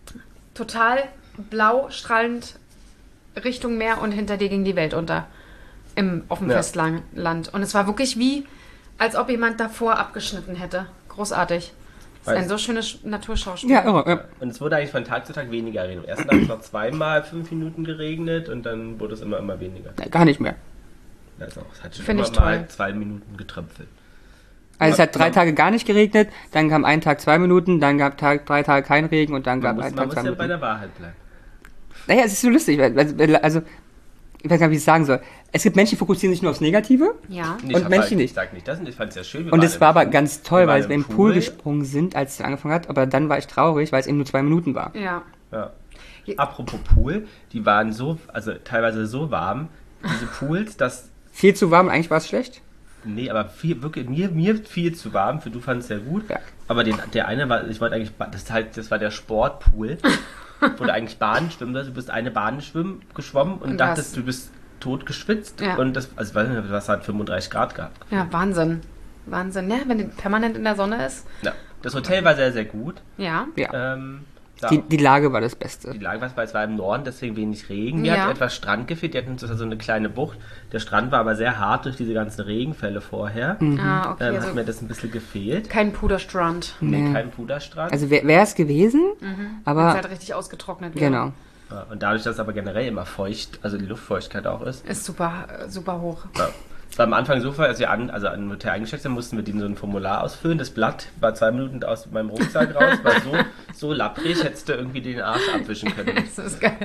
Total blau, strahlend Richtung Meer und hinter dir ging die Welt unter. Im, auf dem Ja. Festland. Und es war wirklich wie, als ob jemand davor abgeschnitten hätte. Großartig. Das ist ein Weiß- so schönes Naturschauspiel. Ja, irre. Ja. Und es wurde eigentlich von Tag zu Tag weniger regnen. Am ersten Tag hat es noch zweimal fünf Minuten geregnet und dann wurde es immer, immer weniger. Nee, gar nicht mehr. Also es hat schon Finde immer ich toll. mal zwei Minuten getröpfelt. Also es hat drei man- Tage gar nicht geregnet, dann kam ein Tag zwei Minuten, dann gab Tag, drei Tage kein Regen und dann Man gab muss, ein man Tag muss zwei ja bei Minuten. der Wahrheit bleiben. Naja, es ist so lustig, weil- weil- also ich weiß gar nicht, wie ich es sagen soll. Es gibt Menschen, die fokussieren sich nur aufs Negative Ja. Nee, Und ich hab Menschen halt, nicht. Ich sag nicht das und ich fand es ja schön. Wir und waren es im war aber Pool. ganz toll, Wir weil waren wir im im Pool Pool. gesprungen sind, als es angefangen hat, aber dann war ich traurig, weil es eben nur zwei Minuten war. Ja. Ja. Apropos Pool, die waren so, also teilweise so warm, diese Pools, dass, Viel zu warm, eigentlich war es schlecht. nee, aber viel, wirklich, mir, mir viel zu warm, für du fandest es ja gut, Ja. aber den, der eine war, ich wollte eigentlich, ba- das, ist halt, das war der Sportpool, wo du eigentlich Bahnen schwimmen sollst, du bist eine Bahn schwimmen, geschwommen und, Und dachtest, hast- du bist tot geschwitzt Ja. und das, also ich weiß nicht, was hat fünfunddreißig Grad gehabt. Ja, Wahnsinn. Wahnsinn. Ja, wenn die permanent in der Sonne ist. Ja. Das Hotel war sehr, sehr gut. Ja. Ja. Ähm, ja, Die, die Lage war das Beste. Die Lage war, weil es war im Norden, deswegen wenig Regen. Mir Ja. hat etwas Strand gefehlt. Die hatten so so eine kleine Bucht. Der Strand war aber sehr hart durch diese ganzen Regenfälle vorher. Ah, okay. Ähm, Also hat mir das ein bisschen gefehlt. kein Puderstrand. Nee, Nee. kein Puderstrand. Also wäre es gewesen, Wenn es aber halt richtig ausgetrocknet wird. genau. ja, und dadurch, dass es aber generell immer feucht, also die Luftfeuchtigkeit auch ist. Ist super, äh, super hoch. Ja. Es war am Anfang so, als wir an, also an ein Hotel eingesteckt sind, mussten wir denen so ein Formular ausfüllen. Das Blatt war zwei Minuten aus meinem Rucksack raus, war so, so lapprig, hättest du irgendwie den Arsch abwischen können. Das ist geil.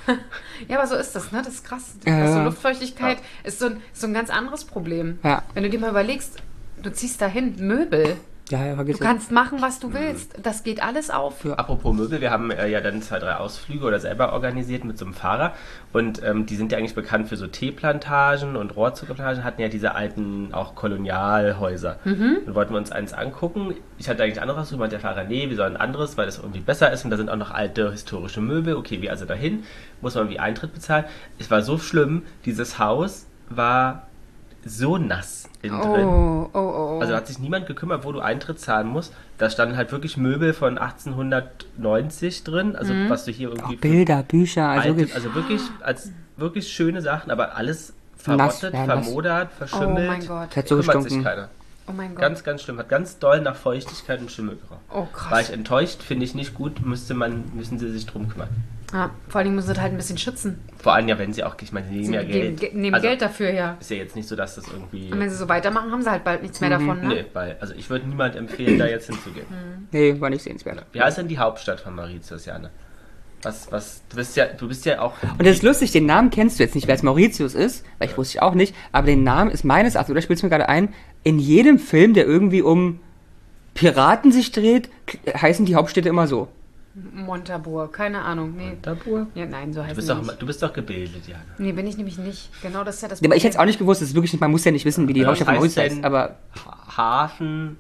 Ja, aber so ist das, ne? Das ist krass. Ja, Also ja. Luftfeuchtigkeit ist so ein, so ein ganz anderes Problem. Ja. Wenn du dir mal überlegst, du ziehst dahin Möbel. Ja, ja, vergiss Du es. kannst machen, was du willst. Das geht alles auf. Ja. Apropos Möbel, wir haben äh, ja dann zwei, drei Ausflüge oder selber organisiert mit so einem Fahrer und ähm, die sind ja eigentlich bekannt für so Teeplantagen und Rohrzuckerplantagen, hatten ja diese alten auch Kolonialhäuser. Dann wollten wir uns eins angucken. Ich hatte eigentlich anderes ausgesucht, meinte der Fahrer, nee, wir sollen ein anderes, weil das irgendwie besser ist und da sind auch noch alte historische Möbel. Okay, wir also dahin, muss man wie Eintritt bezahlen. Es war so schlimm, dieses Haus war so nass innen drin. Oh, oh, oh. Also hat sich niemand gekümmert, wo du Eintritt zahlen musst. Da standen halt wirklich Möbel von achtzehnhundertneunzig drin, also was du hier irgendwie... Auch für Bilder, Bücher, also alte, wirklich. also wirklich, als wirklich schöne Sachen, aber alles verrottet, ja, nass. vermodert, oh verschimmelt. mein Gott. Das hat so Kümmert sich gestunken. keiner. Oh mein Gott. Ganz, ganz schlimm. Hat ganz doll nach Feuchtigkeit und Schimmel gerochen. Oh, krass. War ich enttäuscht, finde ich nicht gut, müsste man, müssen sie sich drum kümmern. Ja, vor allem müssen sie das halt ein bisschen schützen. Vor allem ja, wenn sie auch, ich meine, sie nehmen Sie ja geben, Geld. ge- nehmen Also, Geld dafür, ja. ist ja jetzt nicht so, dass das irgendwie... Und wenn sie so weitermachen, haben sie halt bald nichts mehr davon, ne? Nee, weil, also ich würde niemand empfehlen, da jetzt hinzugehen. Nee, war nicht sehenswert. Wie heißt denn die Hauptstadt von Mauritius, Jana? Was, was, du bist ja, du bist ja auch... Und das ist lustig, den Namen kennst du jetzt nicht, wer es Mauritius ist, weil ich wusste ich auch nicht, aber den Namen ist meines Erachtens, oder spielst du mir gerade ein, in jedem Film, der irgendwie um Piraten sich dreht, k- heißen die Hauptstädte immer so. Montabaur, keine Ahnung. Nee. Montabaur? Ja, nein, so heißt Du es bist, doch, nicht. du bist doch gebildet, Jana. Nee, bin ich nämlich nicht. Genau das ist ja das Ja, aber ich hätte es auch nicht gewusst, das ist wirklich nicht, man muss ja nicht wissen, wie die Ja, Hauptstadt von was heißt Mauritius heißt, denn- aber Ha- Hafen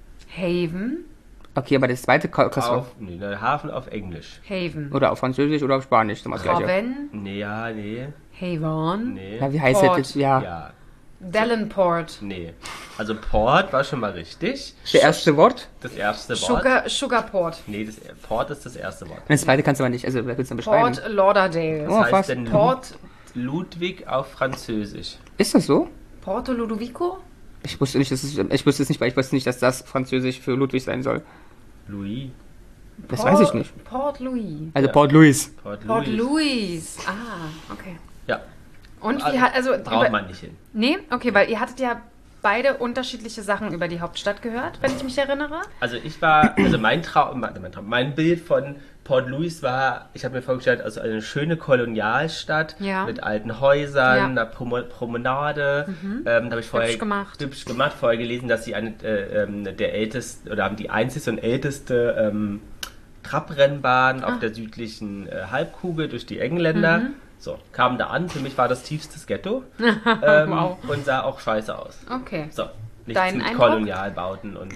Haven. okay, aber das zweite Kostet auf... Nee, ne, Hafen auf Englisch. Haven. oder auf Französisch oder auf Spanisch, immer das gleiche. Haven. Nee, ja, nee, Haven. nee. Ja, wie heißt Port. das jetzt? Ja. Ja, Dellenport. nee. Also Port war schon mal richtig. Das erste Wort Das erste Wort. Sugar, Sugarport. Nee, das Port ist das erste Wort. und das zweite kannst du aber nicht, also wer willst du denn beschreiben? Port Lauderdale. Oh, Was heißt fast. denn Lud Port. Ludwig auf Französisch? Ist das so? Porto Ludovico? Ich wusste nicht, das ist, ich wusste es nicht, weil ich wusste nicht, dass das Französisch für Ludwig sein soll. Louis. Das Port, weiß ich nicht. Port Louis. Also Ja. Port Louis. Port, Port Louis. Louis. Ah, okay. Ja, Und wie Also, hat, also, braucht über, man nicht hin. nee, okay, weil ihr hattet ja beide unterschiedliche Sachen über die Hauptstadt gehört, wenn ich mich erinnere. Also ich war, also mein Traum, mein, mein, Traum, mein Bild von Port Louis war, ich habe mir vorgestellt, also eine schöne Kolonialstadt Ja. mit alten Häusern, Ja. einer Promo Promenade. Ähm, da habe ich vorher Hübsch gemacht. hübsch gemacht, vorher gelesen, dass sie eine äh, ähm, der älteste oder haben die einzigste und älteste ähm, Trabrennbahn Ah. auf der südlichen äh, Halbkugel durch die Engländer. Mhm. So, kam da an, für mich war das tiefstes Ghetto ähm, Wow. und sah auch scheiße aus. Okay. So, nichts Dein mit Eindruck? Kolonialbauten und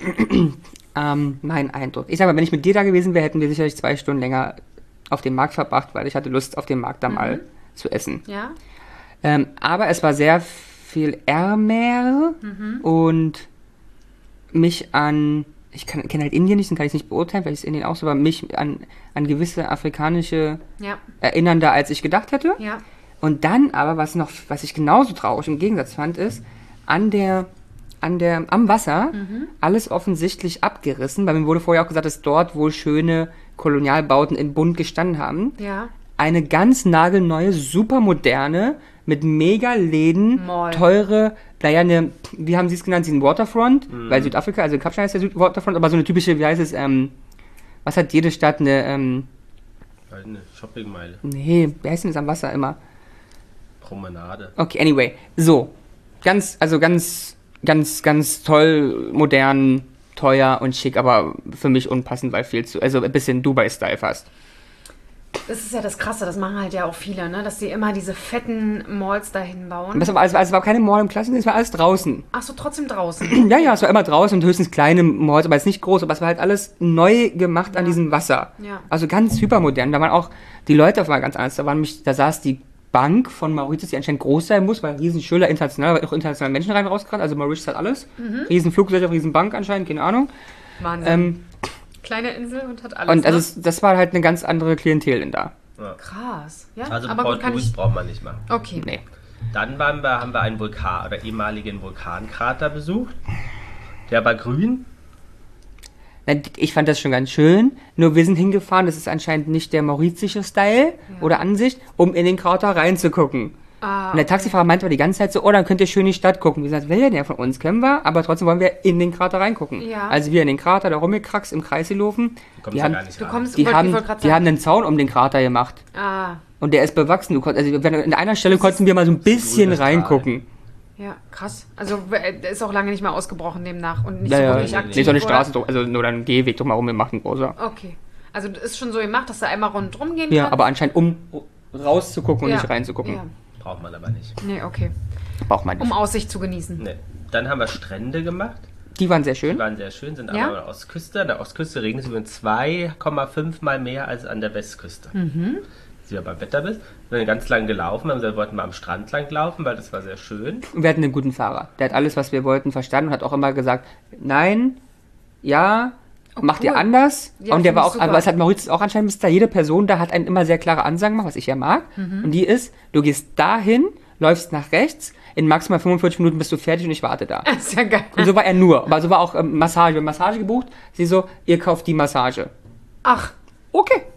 Ähm, mein Eindruck. Ich sag mal, wenn ich mit dir da gewesen wäre, hätten wir sicherlich zwei Stunden länger auf dem Markt verbracht, weil ich hatte Lust, auf dem Markt da mal zu essen. Ja? Ähm, aber es war sehr viel ärmer und mich an, ich kann- kenne halt Indien nicht, dann kann ich es nicht beurteilen, vielleicht ist Indien auch so, aber mich an, an gewisse afrikanische Ja. erinnernder, als ich gedacht hätte. Ja. Und dann aber, was noch, was ich genauso traurig im Gegensatz fand, ist, an der, an der, am Wasser alles offensichtlich abgerissen, weil mir wurde vorher auch gesagt, dass dort wohl schöne Kolonialbauten in Bund gestanden haben. Ja. Eine ganz nagelneue, supermoderne, mit Mega-Läden, Mall. teure, naja, eine, wie haben sie es genannt, diesen Waterfront, weil Südafrika, also Kapstadt heißt der Süd Waterfront, aber so eine typische, wie heißt es, ähm, was hat jede Stadt, eine, ähm, eine Shoppingmeile, nee, wie heißt denn das am Wasser immer? Promenade. Okay, anyway, so, ganz, also ganz, ganz, ganz toll, modern, teuer und schick, aber für mich unpassend, weil viel zu, also ein bisschen Dubai-Style fast. Das ist ja das Krasse, das machen halt ja auch viele, ne? Dass sie immer diese fetten Malls dahin Und bauen. das war, also, also es war keine Mall im Klassen, es war alles draußen. Ach so, trotzdem draußen. Ja, ja, es war immer draußen und höchstens kleine Malls, aber jetzt nicht groß, aber es war halt alles neu gemacht an Ja. diesem Wasser. Ja. Also ganz hypermodern. Da waren auch die Leute auf einmal ganz anders. Da waren nämlich, da saß die Bank von Mauritius, die anscheinend groß sein muss, weil riesen Schüler international, weil auch internationale Menschen rein rausgerannt. Also Mauritius hat alles. Mhm. Riesen Fluggesellschaft, riesen Bank anscheinend, keine Ahnung. Wahnsinn. Ähm, Kleine Insel und hat alles. und also ne? es, das war halt eine ganz andere Klientel in da. Ja. Krass. Ja, Also aber gut, Port kann Louis ich. braucht man nicht machen. Okay. Nee. Dann waren wir, haben wir einen Vulkan oder ehemaligen Vulkankrater besucht. Der war grün. Na, Ich fand das schon ganz schön, nur wir sind hingefahren, das ist anscheinend nicht der mauritische Style oder Ansicht, um in den Krater reinzugucken. Ah, Und der Taxifahrer meinte aber die ganze Zeit so, oh, dann könnt ihr schön die Stadt gucken. Wir gesagt, will denn der von uns? Können wir, aber trotzdem wollen wir in den Krater reingucken. Ja. Also wir in den Krater, da rumgekraxt, im Kreis gelaufen. Du kommst Die ja haben, gar nicht Du rein. kommst, die wollt- haben, ich wollte gerade die sagen. haben einen Zaun um den Krater gemacht. Ah, Und der ist bewachsen. Du konnt, also wir- an einer Stelle konnten wir mal so ein bisschen grünes reingucken. ja, krass. Also äh, der ist auch lange nicht mehr ausgebrochen demnach und nicht Ja, so ja, wirklich nee, aktiv. nee, so eine oder? Straße, drum- also nur ein Gehweg drumherum gemacht, ein großer. Okay. Also das ist schon so gemacht, dass du einmal rundherum gehen Ja, kannst. aber anscheinend um rauszugucken und ja. nicht reinzugucken. Ja. Braucht man aber nicht. Nee, okay. Braucht man nicht. Um Aussicht zu genießen. Nee. Dann haben wir Strände gemacht. Die waren sehr Die schön. waren sehr schön, sind Ja? aber an der Ostküste. An der Ostküste regnet es übrigens zwei Komma fünf Mal mehr als an der Westküste. Mhm. Sie ja beim Wetter bist. Wir sind ganz lang gelaufen, haben gesagt, wir wollten mal am Strand lang laufen, weil das war sehr schön. Und wir hatten einen guten Fahrer. Der hat alles, was wir wollten, verstanden und hat auch immer gesagt, nein, ja, macht cool. ihr anders. Ja, und der find war ich auch, super. aber es hat Mauritius auch anscheinend, bis da jede Person da hat einen immer sehr klare Ansagen gemacht, was ich ja mag. Mhm. Und die ist, du gehst dahin, läufst nach rechts, in maximal fünfundvierzig Minuten bist du fertig und ich warte da. Das ist ja geil. Und so war er nur. Aber so war auch ähm, Massage. Wir haben Massage gebucht. Sie so, ihr kauft die Massage. Ach, Okay.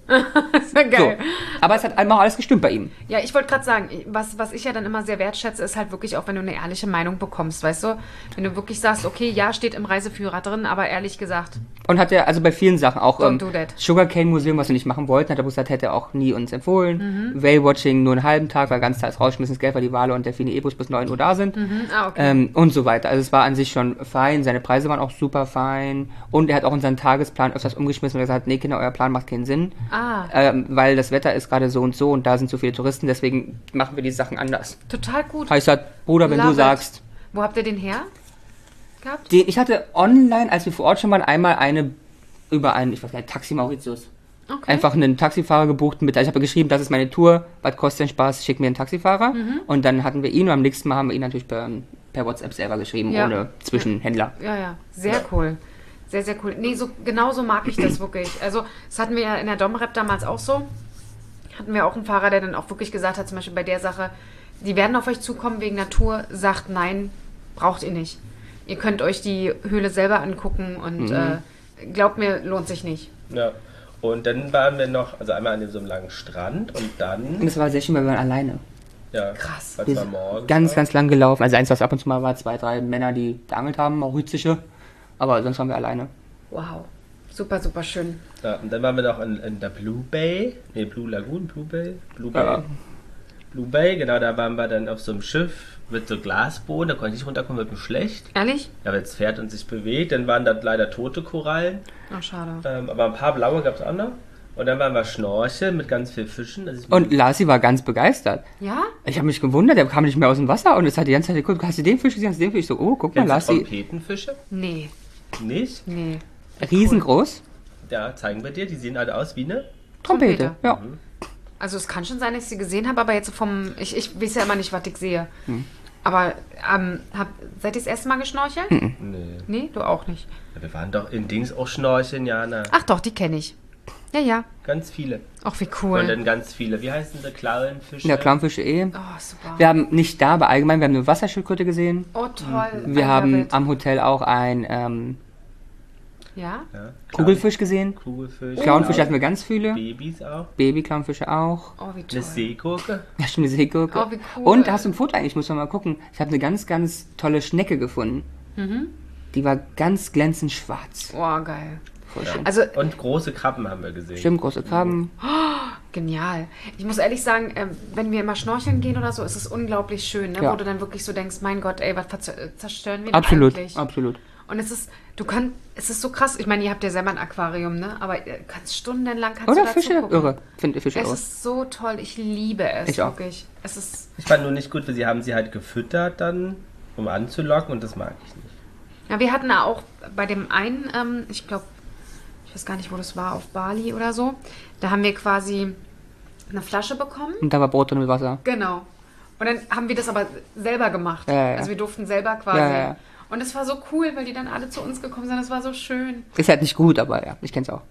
Das ist ja geil. So. Aber es hat einmal alles gestimmt bei ihm. Ja, ich wollte gerade sagen, was, was ich ja dann immer sehr wertschätze, ist halt wirklich auch, wenn du eine ehrliche Meinung bekommst, weißt du? Wenn du wirklich sagst, okay, ja, steht im Reiseführer drin, aber ehrlich gesagt, Und hat er, also bei vielen Sachen auch, Don't ähm, do that. Sugarcane Museum, was wir nicht machen wollten, hat er gesagt, hätte er auch nie uns empfohlen. Mhm. Whale-Watching nur einen halben Tag, weil ganz Tag rausschmissenes Geld, weil die Wale und Delfine Ebus bis neun Uhr da sind. mhm. ah, okay. Ähm, und so weiter. Also es war an sich schon fein, seine Preise waren auch super fein und er hat auch unseren Tagesplan öfters umgeschmissen und gesagt, nee Kinder, euer Plan macht keinen Sinn, ah, ähm, weil das Wetter ist gerade so und so und da sind so viele Touristen, deswegen machen wir die Sachen anders. total gut. Habe ich gesagt, Bruder, wenn Love du it. sagst, Wo habt ihr den her gehabt? den, ich hatte online, als wir vor Ort schon waren, einmal eine über einen, ich weiß gar nicht, Taxi Mauritius. Okay. Einfach einen Taxifahrer gebucht mit, also ich habe geschrieben, das ist meine Tour, was kostet denn Spaß, schick mir einen Taxifahrer. Mhm. Und dann hatten wir ihn und am nächsten Mal haben wir ihn natürlich per, per WhatsApp selber geschrieben, Ja. ohne Zwischenhändler. Ja, ja, sehr cool. Sehr, sehr cool. Nee, so, genau so mag ich das wirklich. Also, das hatten wir ja in der Domrep damals auch so. Hatten wir auch einen Fahrer, der dann auch wirklich gesagt hat, zum Beispiel bei der Sache, die werden auf euch zukommen wegen Natur, sagt nein, braucht ihr nicht. Ihr könnt euch die Höhle selber angucken und Mhm. äh, glaubt mir, lohnt sich nicht. Ja. Und dann waren wir noch, also einmal an so einem langen Strand und Und dann, das war sehr schön, weil wir waren alleine. ja, Krass. weil Wir es war sind morgens. ganz, war. ganz lang gelaufen. Also eins, was ab und zu mal war, zwei, drei Männer, die geangelt haben, mauritische. Aber sonst waren wir alleine. Wow. Super, super schön. Ja, und dann waren wir noch in, in der Blue Bay, nee, Blue Lagoon, Blue Bay, Blue Bay. Ja. Blue Bay, genau, da waren wir dann auf so einem Schiff mit so Glasboden, da konnte ich nicht runterkommen, wird mir schlecht. Ehrlich? Ja, weil es fährt und sich bewegt, dann waren da leider tote Korallen, Ach, schade. ähm, aber ein paar blaue gab es auch noch. Und dann waren wir schnorcheln mit ganz viel Fischen. Also ich- Und Lasi war ganz begeistert. Ja? Ich habe mich gewundert, der kam nicht mehr aus dem Wasser und es hat die ganze Zeit geguckt, hast du den Fisch gesehen, hast du den Fisch? Ich so, oh, guck mal, Kennst du Lasi, Trompetenfische? Nee, Nicht? nee. riesengroß, Ja, zeigen wir dir, die sehen alle aus wie eine. Trompete, Trompete. ja. Also es kann schon sein, dass ich sie gesehen habe, aber jetzt so vom... Ich, ich weiß ja immer nicht, was ich sehe. Hm. Aber ähm, hab, seid ihr das erste Mal geschnorchelt? Hm. Nee. Nee, du auch nicht. Ja, wir waren doch in Dings auch schnorcheln, Jana. Ach doch, die kenne ich. Ja, ja. Ganz viele. Ach, wie Und cool. dann ganz viele. Wie heißen sie? Klauenfische? Ja, Clownfische eh. Oh, super. Wir haben nicht da, aber allgemein, wir haben eine Wasserschildkröte gesehen. Oh, toll. Wir I haben love it. am Hotel auch ein ähm, Ja? Ja, Kugelfisch gesehen. Kugelfisch. Clownfische hatten wir ganz viele. Babys auch. Baby-Clownfische auch. Oh, wie Eine toll. Seegurke. Ja, stimmt, eine Seegurke. Oh, wie cool. Und da hast du ein Foto eigentlich, muss man mal gucken. Ich habe eine ganz, ganz tolle Schnecke gefunden. Mhm. Die war ganz glänzend schwarz. Oh, geil. Voll schön. Also, Und große Krabben haben wir gesehen. Stimmt, große Krabben. genial. Ich muss ehrlich sagen, ähm, wenn wir immer schnorcheln gehen oder so, ist es unglaublich schön, ne? Ja. Wo du dann wirklich so denkst, mein Gott, ey, was verz- zerstören wir denn Absolut, eigentlich? absolut. Und es ist, du kannst, es ist so krass. Ich meine, ihr habt ja selber ein Aquarium, ne? Aber ihr kannst stundenlang kannst Oder du dazu Fische, gucken. irre. Finde Fische Es irre. ist so toll. Ich liebe es Ich auch. wirklich. Es ist, Ich fand nur nicht gut, weil sie haben sie halt gefüttert dann, um anzulocken und das mag ich nicht. ja, wir hatten da auch bei dem einen, ähm, ich glaube, ich weiß gar nicht, wo das war, auf Bali oder so. Da haben wir quasi eine Flasche bekommen. Und da war Brot drin mit Wasser. Genau. Und dann haben wir das aber selber gemacht. Ja, ja, ja. Also wir durften selber quasi. Ja, ja, ja. Und es war so cool, weil die dann alle zu uns gekommen sind. Das war so schön. Ist halt nicht gut, aber ja, ich kenn's auch.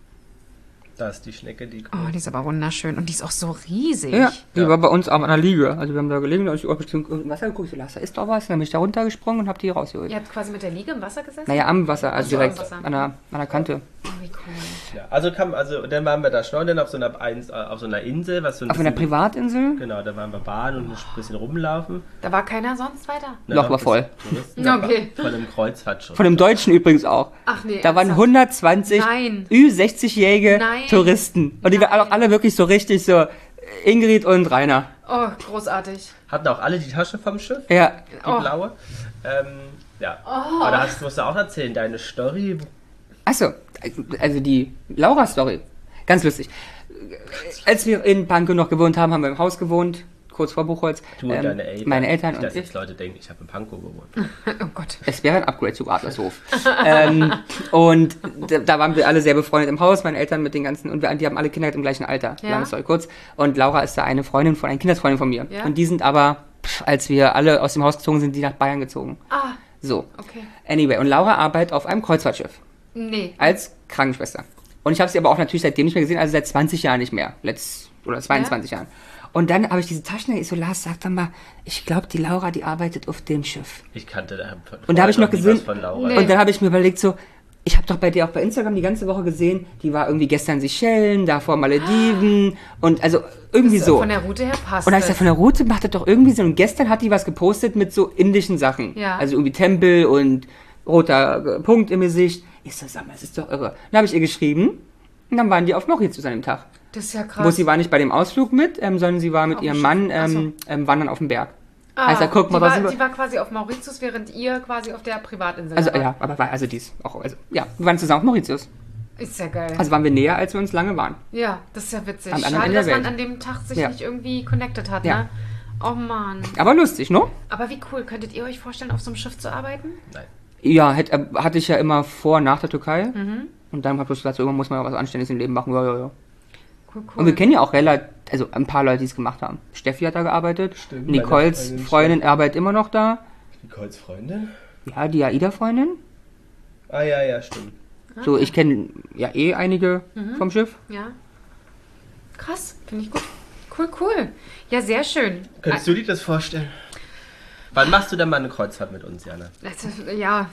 Da ist die Schnecke, die Oh, die ist aber wunderschön. Und die ist auch so riesig. Ja, die Ja. war bei uns auch an der Liege. Also wir haben da gelegen, da hab ich auch bestimmt irgendein Wasser geguckt. Ich so, Lass, da ist doch was. Dann bin ich da runtergesprungen und hab die rausgeholt. Ihr habt quasi mit der Liege im Wasser gesessen? Naja, am Wasser, also Ach so, am direkt Wasser. an der, an der Kante. Oh, wie cool. Ja, also kam, also dann waren wir da schnorcheln auf so einer eins, äh, auf so einer Insel, was so ein Auf einer bisschen- Privatinsel? Genau, da waren wir baden und ein bisschen rumlaufen. Da war keiner sonst weiter? Na, Loch noch war ein voll. bisschen Touristen, da Okay. war- Von einem Kreuzfahrtschiff. Von dem Deutschen übrigens auch. Ach nee. Da waren ernsthaft? hundertzwanzig Nein. Ü sechzig-jährige Nein. Touristen. Und die waren auch alle wirklich so richtig so Ingrid und Rainer. Oh, großartig. Hatten auch alle die Tasche vom Schiff, Ja, die Oh. blaue. Ähm, ja. Aber da hast, musst du auch erzählen, deine Story. achso, also die Laura-Story. Ganz lustig. Als wir in Pankow noch gewohnt haben, haben wir im Haus gewohnt, kurz vor Buchholz. Du und Ähm, deine Eltern. Meine Eltern Nicht, und dass ich. jetzt Leute denken, ich habe in Pankow gewohnt. Oh Gott. Es wäre ein Upgrade zu Adlershof. ähm, und da, da waren wir alle sehr befreundet im Haus, meine Eltern mit den ganzen, und wir, die haben alle Kinder im gleichen Alter. Ja. Lange Story kurz. Und Laura ist da eine Freundin von, eine Kindheitsfreundin von mir. Ja. Und die sind aber, pff, als wir alle aus dem Haus gezogen sind, die nach Bayern gezogen. Ah, So. okay. Anyway, und Laura arbeitet auf einem Kreuzfahrtschiff. Nee. Als Krankenschwester. Und ich habe sie aber auch natürlich seitdem nicht mehr gesehen, also seit zwanzig Jahren nicht mehr. Letzt, oder zweiundzwanzig Jahren. Und dann habe ich diese Taschen, ich so, Lars, sag doch mal, ich glaube, die Laura, die arbeitet auf dem Schiff. Ich kannte da Und da habe ich noch nie gesehen, was von Laura. Nee. und dann habe ich mir überlegt so, Ich habe doch bei dir auch bei Instagram die ganze Woche gesehen, die war irgendwie gestern Seychellen, davor Malediven und also irgendwie Das, so. Von der Route her passt Und dann ist ja es. von der Route macht das doch irgendwie so. Und gestern hat die was gepostet mit so indischen Sachen. Ja. Also irgendwie Tempel und roter äh, Punkt im Gesicht. Ich so, sag mal, das ist doch irre. Dann habe ich ihr geschrieben und dann waren die auf Mauritius an dem Tag. Das ist ja krass. Wo sie war nicht bei dem Ausflug mit, ähm, sondern sie war mit Auf ihrem dem Mann Schiff. Ach so. ähm, ähm, wandern auf dem Berg. ah, heißt, da guck mal, die, da war, sind wir- die war quasi auf Mauritius, während ihr quasi auf der Privatinsel Also wart. ja, aber war also dies auch. Also ja, wir waren zusammen auf Mauritius. Ist ja geil. Also waren wir näher, als wir uns lange waren. ja, das ist ja witzig. Am anderen Schade, Ende der dass man Welt. an dem Tag sich Ja. nicht irgendwie connected hat, Ja. ne? Oh Mann. Aber lustig, ne? Aber wie cool. Könntet ihr euch vorstellen, auf so einem Schiff zu arbeiten? Nein. Ja, hätte, äh, hatte ich ja immer vor, nach der Türkei. Mhm. Und dann hab ich gesagt, so, irgendwann muss man ja was Anständiges im Leben machen. Ja, ja, ja. Cool, cool. Und wir kennen ja auch relativ, also ein paar Leute, die es gemacht haben. Steffi hat da gearbeitet. Stimmt, Nicoles meine Freundin Freundin arbeitet immer noch da. Nicoles Freundin? Ja, die AIDA-Freundin. Ah, ja, ja, stimmt. So, ich kenne ja eh einige Mhm. vom Schiff. Ja. Krass, finde ich gut. Cool, cool. Ja, sehr schön. Könntest du dir das vorstellen? Wann machst du denn mal eine Kreuzfahrt mit uns, Jana? Äh, Ja,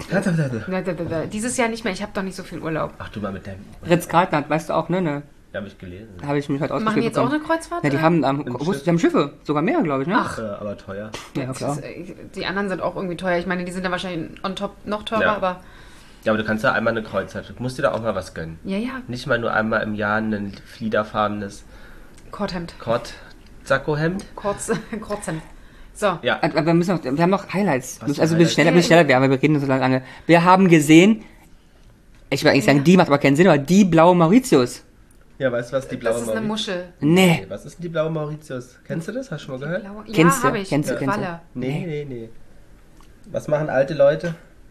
dieses Jahr nicht mehr. Ich habe doch nicht so viel Urlaub. Ach, du mal mit deinem... Ritz-Carlton, weißt du auch, ne? ne Ja, habe ich gelesen. da habe ich mich halt Machen die ausgeschrieben jetzt auch bekommen. eine Kreuzfahrt? Ja, die oder? haben, ähm, Ein wusstest du, Schiff. die haben Schiffe, sogar mehr, glaube ich, ne? Ach. Äh, aber teuer. ja, Das klar. ist, äh, die anderen sind auch irgendwie teuer. Ich meine, die sind dann wahrscheinlich on top noch teurer, Ja. aber Ja, aber du kannst ja einmal eine Kreuzfahrt. Du musst dir da auch mal was gönnen. ja, ja, Nicht mal nur einmal im Jahr ein fliederfarbenes Korthemd. Kord-Sakko-Hemd. Kurz, Kurzhemd. So. Ja. Aber wir müssen noch, wir haben noch Highlights. Was für Also wir Highlights? schneller, wir schneller werden, weil wir reden so lange. Wir haben gesehen, ich will eigentlich sagen, die macht aber keinen Sinn, aber die blaue Mauritius. Ja, weißt du, was die blaue Das ist eine Mauritius... Muschel. Nee. Was ist denn die blaue Mauritius? Kennst du das? Hast du schon mal gehört? Blaue- Kennst ja, du, habe ich. kennst du, kennst du. Qualle. Nee, nee, nee. Was machen alte Leute?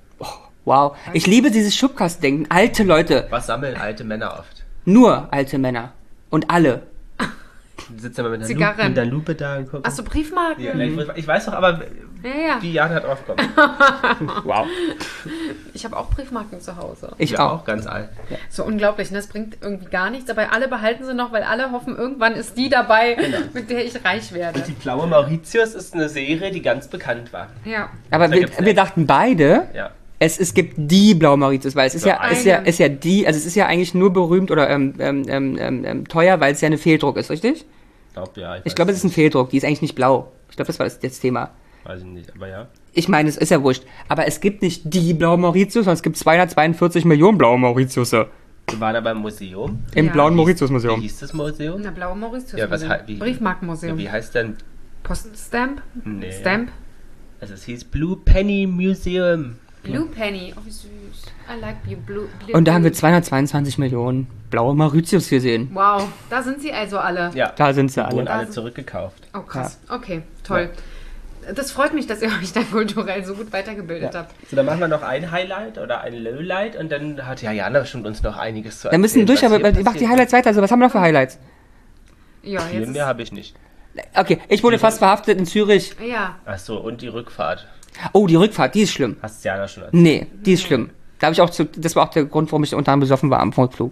Wow. Ich liebe dieses Schubkastdenken. Alte Leute. Was sammeln alte Männer oft? Nur alte Männer. Und alle. Die sitzen immer mit einer, Zigarren. Lupe, mit einer Lupe da und gucken. Achso, Briefmarken. Ja, ich, ich weiß doch aber, Ja, ja. wie Jana drauf kommt. Wow. Ich habe auch Briefmarken zu Hause. Ich Ja, auch. auch ganz alt. So unglaublich, ne? Das bringt irgendwie gar nichts, aber alle behalten sie noch, weil alle hoffen, irgendwann ist die dabei, Genau. mit der ich reich werde. Die blaue Mauritius ist eine Serie, die ganz bekannt war. Ja. Aber Da wir, gibt's wir eine- dachten beide, Ja. es, es gibt die blaue Mauritius, weil es ist So ja, ist ja, eine. ist ja die, also es ist ja eigentlich nur berühmt oder ähm, ähm, ähm, ähm, teuer, weil es ja eine Fehldruck ist, richtig? Ich glaube, ja. Ich glaube, es ist ein Fehldruck, die ist eigentlich nicht blau. Ich glaube, das war das, das Thema. Weiß ich nicht, aber ja. Ich meine, es ist ja wurscht. Aber es gibt nicht die blaue Mauritius, sondern es gibt zweihundertzweiundvierzig Millionen blaue Mauritius Wir waren aber im Museum. im Ja. blauen Wie Mauritius-Museum. hieß das Museum? Na, blaue Mauritius. Ja, was Museum. hei- wie- Briefmarkenmuseum. Wie heißt denn? Poststamp? Nee. Stamp? Also es hieß Blue Penny Museum. Blue Penny. Oh, wie süß. I like you, blue, blue. Und da haben wir blue. zweihundertzweiundzwanzig Millionen blaue Mauritius gesehen. Wow, da sind sie also alle. Ja. Da sind sie Wurden alle. alle Da- zurückgekauft. Oh, krass. Okay, toll. Das freut mich, dass ihr euch da kulturell so gut weitergebildet habt. So, dann machen wir noch ein Highlight oder ein Lowlight und dann hat ja Jana bestimmt uns noch einiges zu Wir müssen durch, was aber hier mach die passiert Highlights weiter. Also, was haben wir noch für Highlights? Ja, ist. Viel jetzt mehr ist, habe ich nicht. Okay, ich wurde fast verhaftet in Zürich. ja. Ach so, und die Rückfahrt. Oh, die Rückfahrt, die ist schlimm. Hast Jana schon erzählt. Nee, die ist schlimm. Da habe ich auch zu, das war auch der Grund, warum ich unter anderem besoffen war am Rückflug.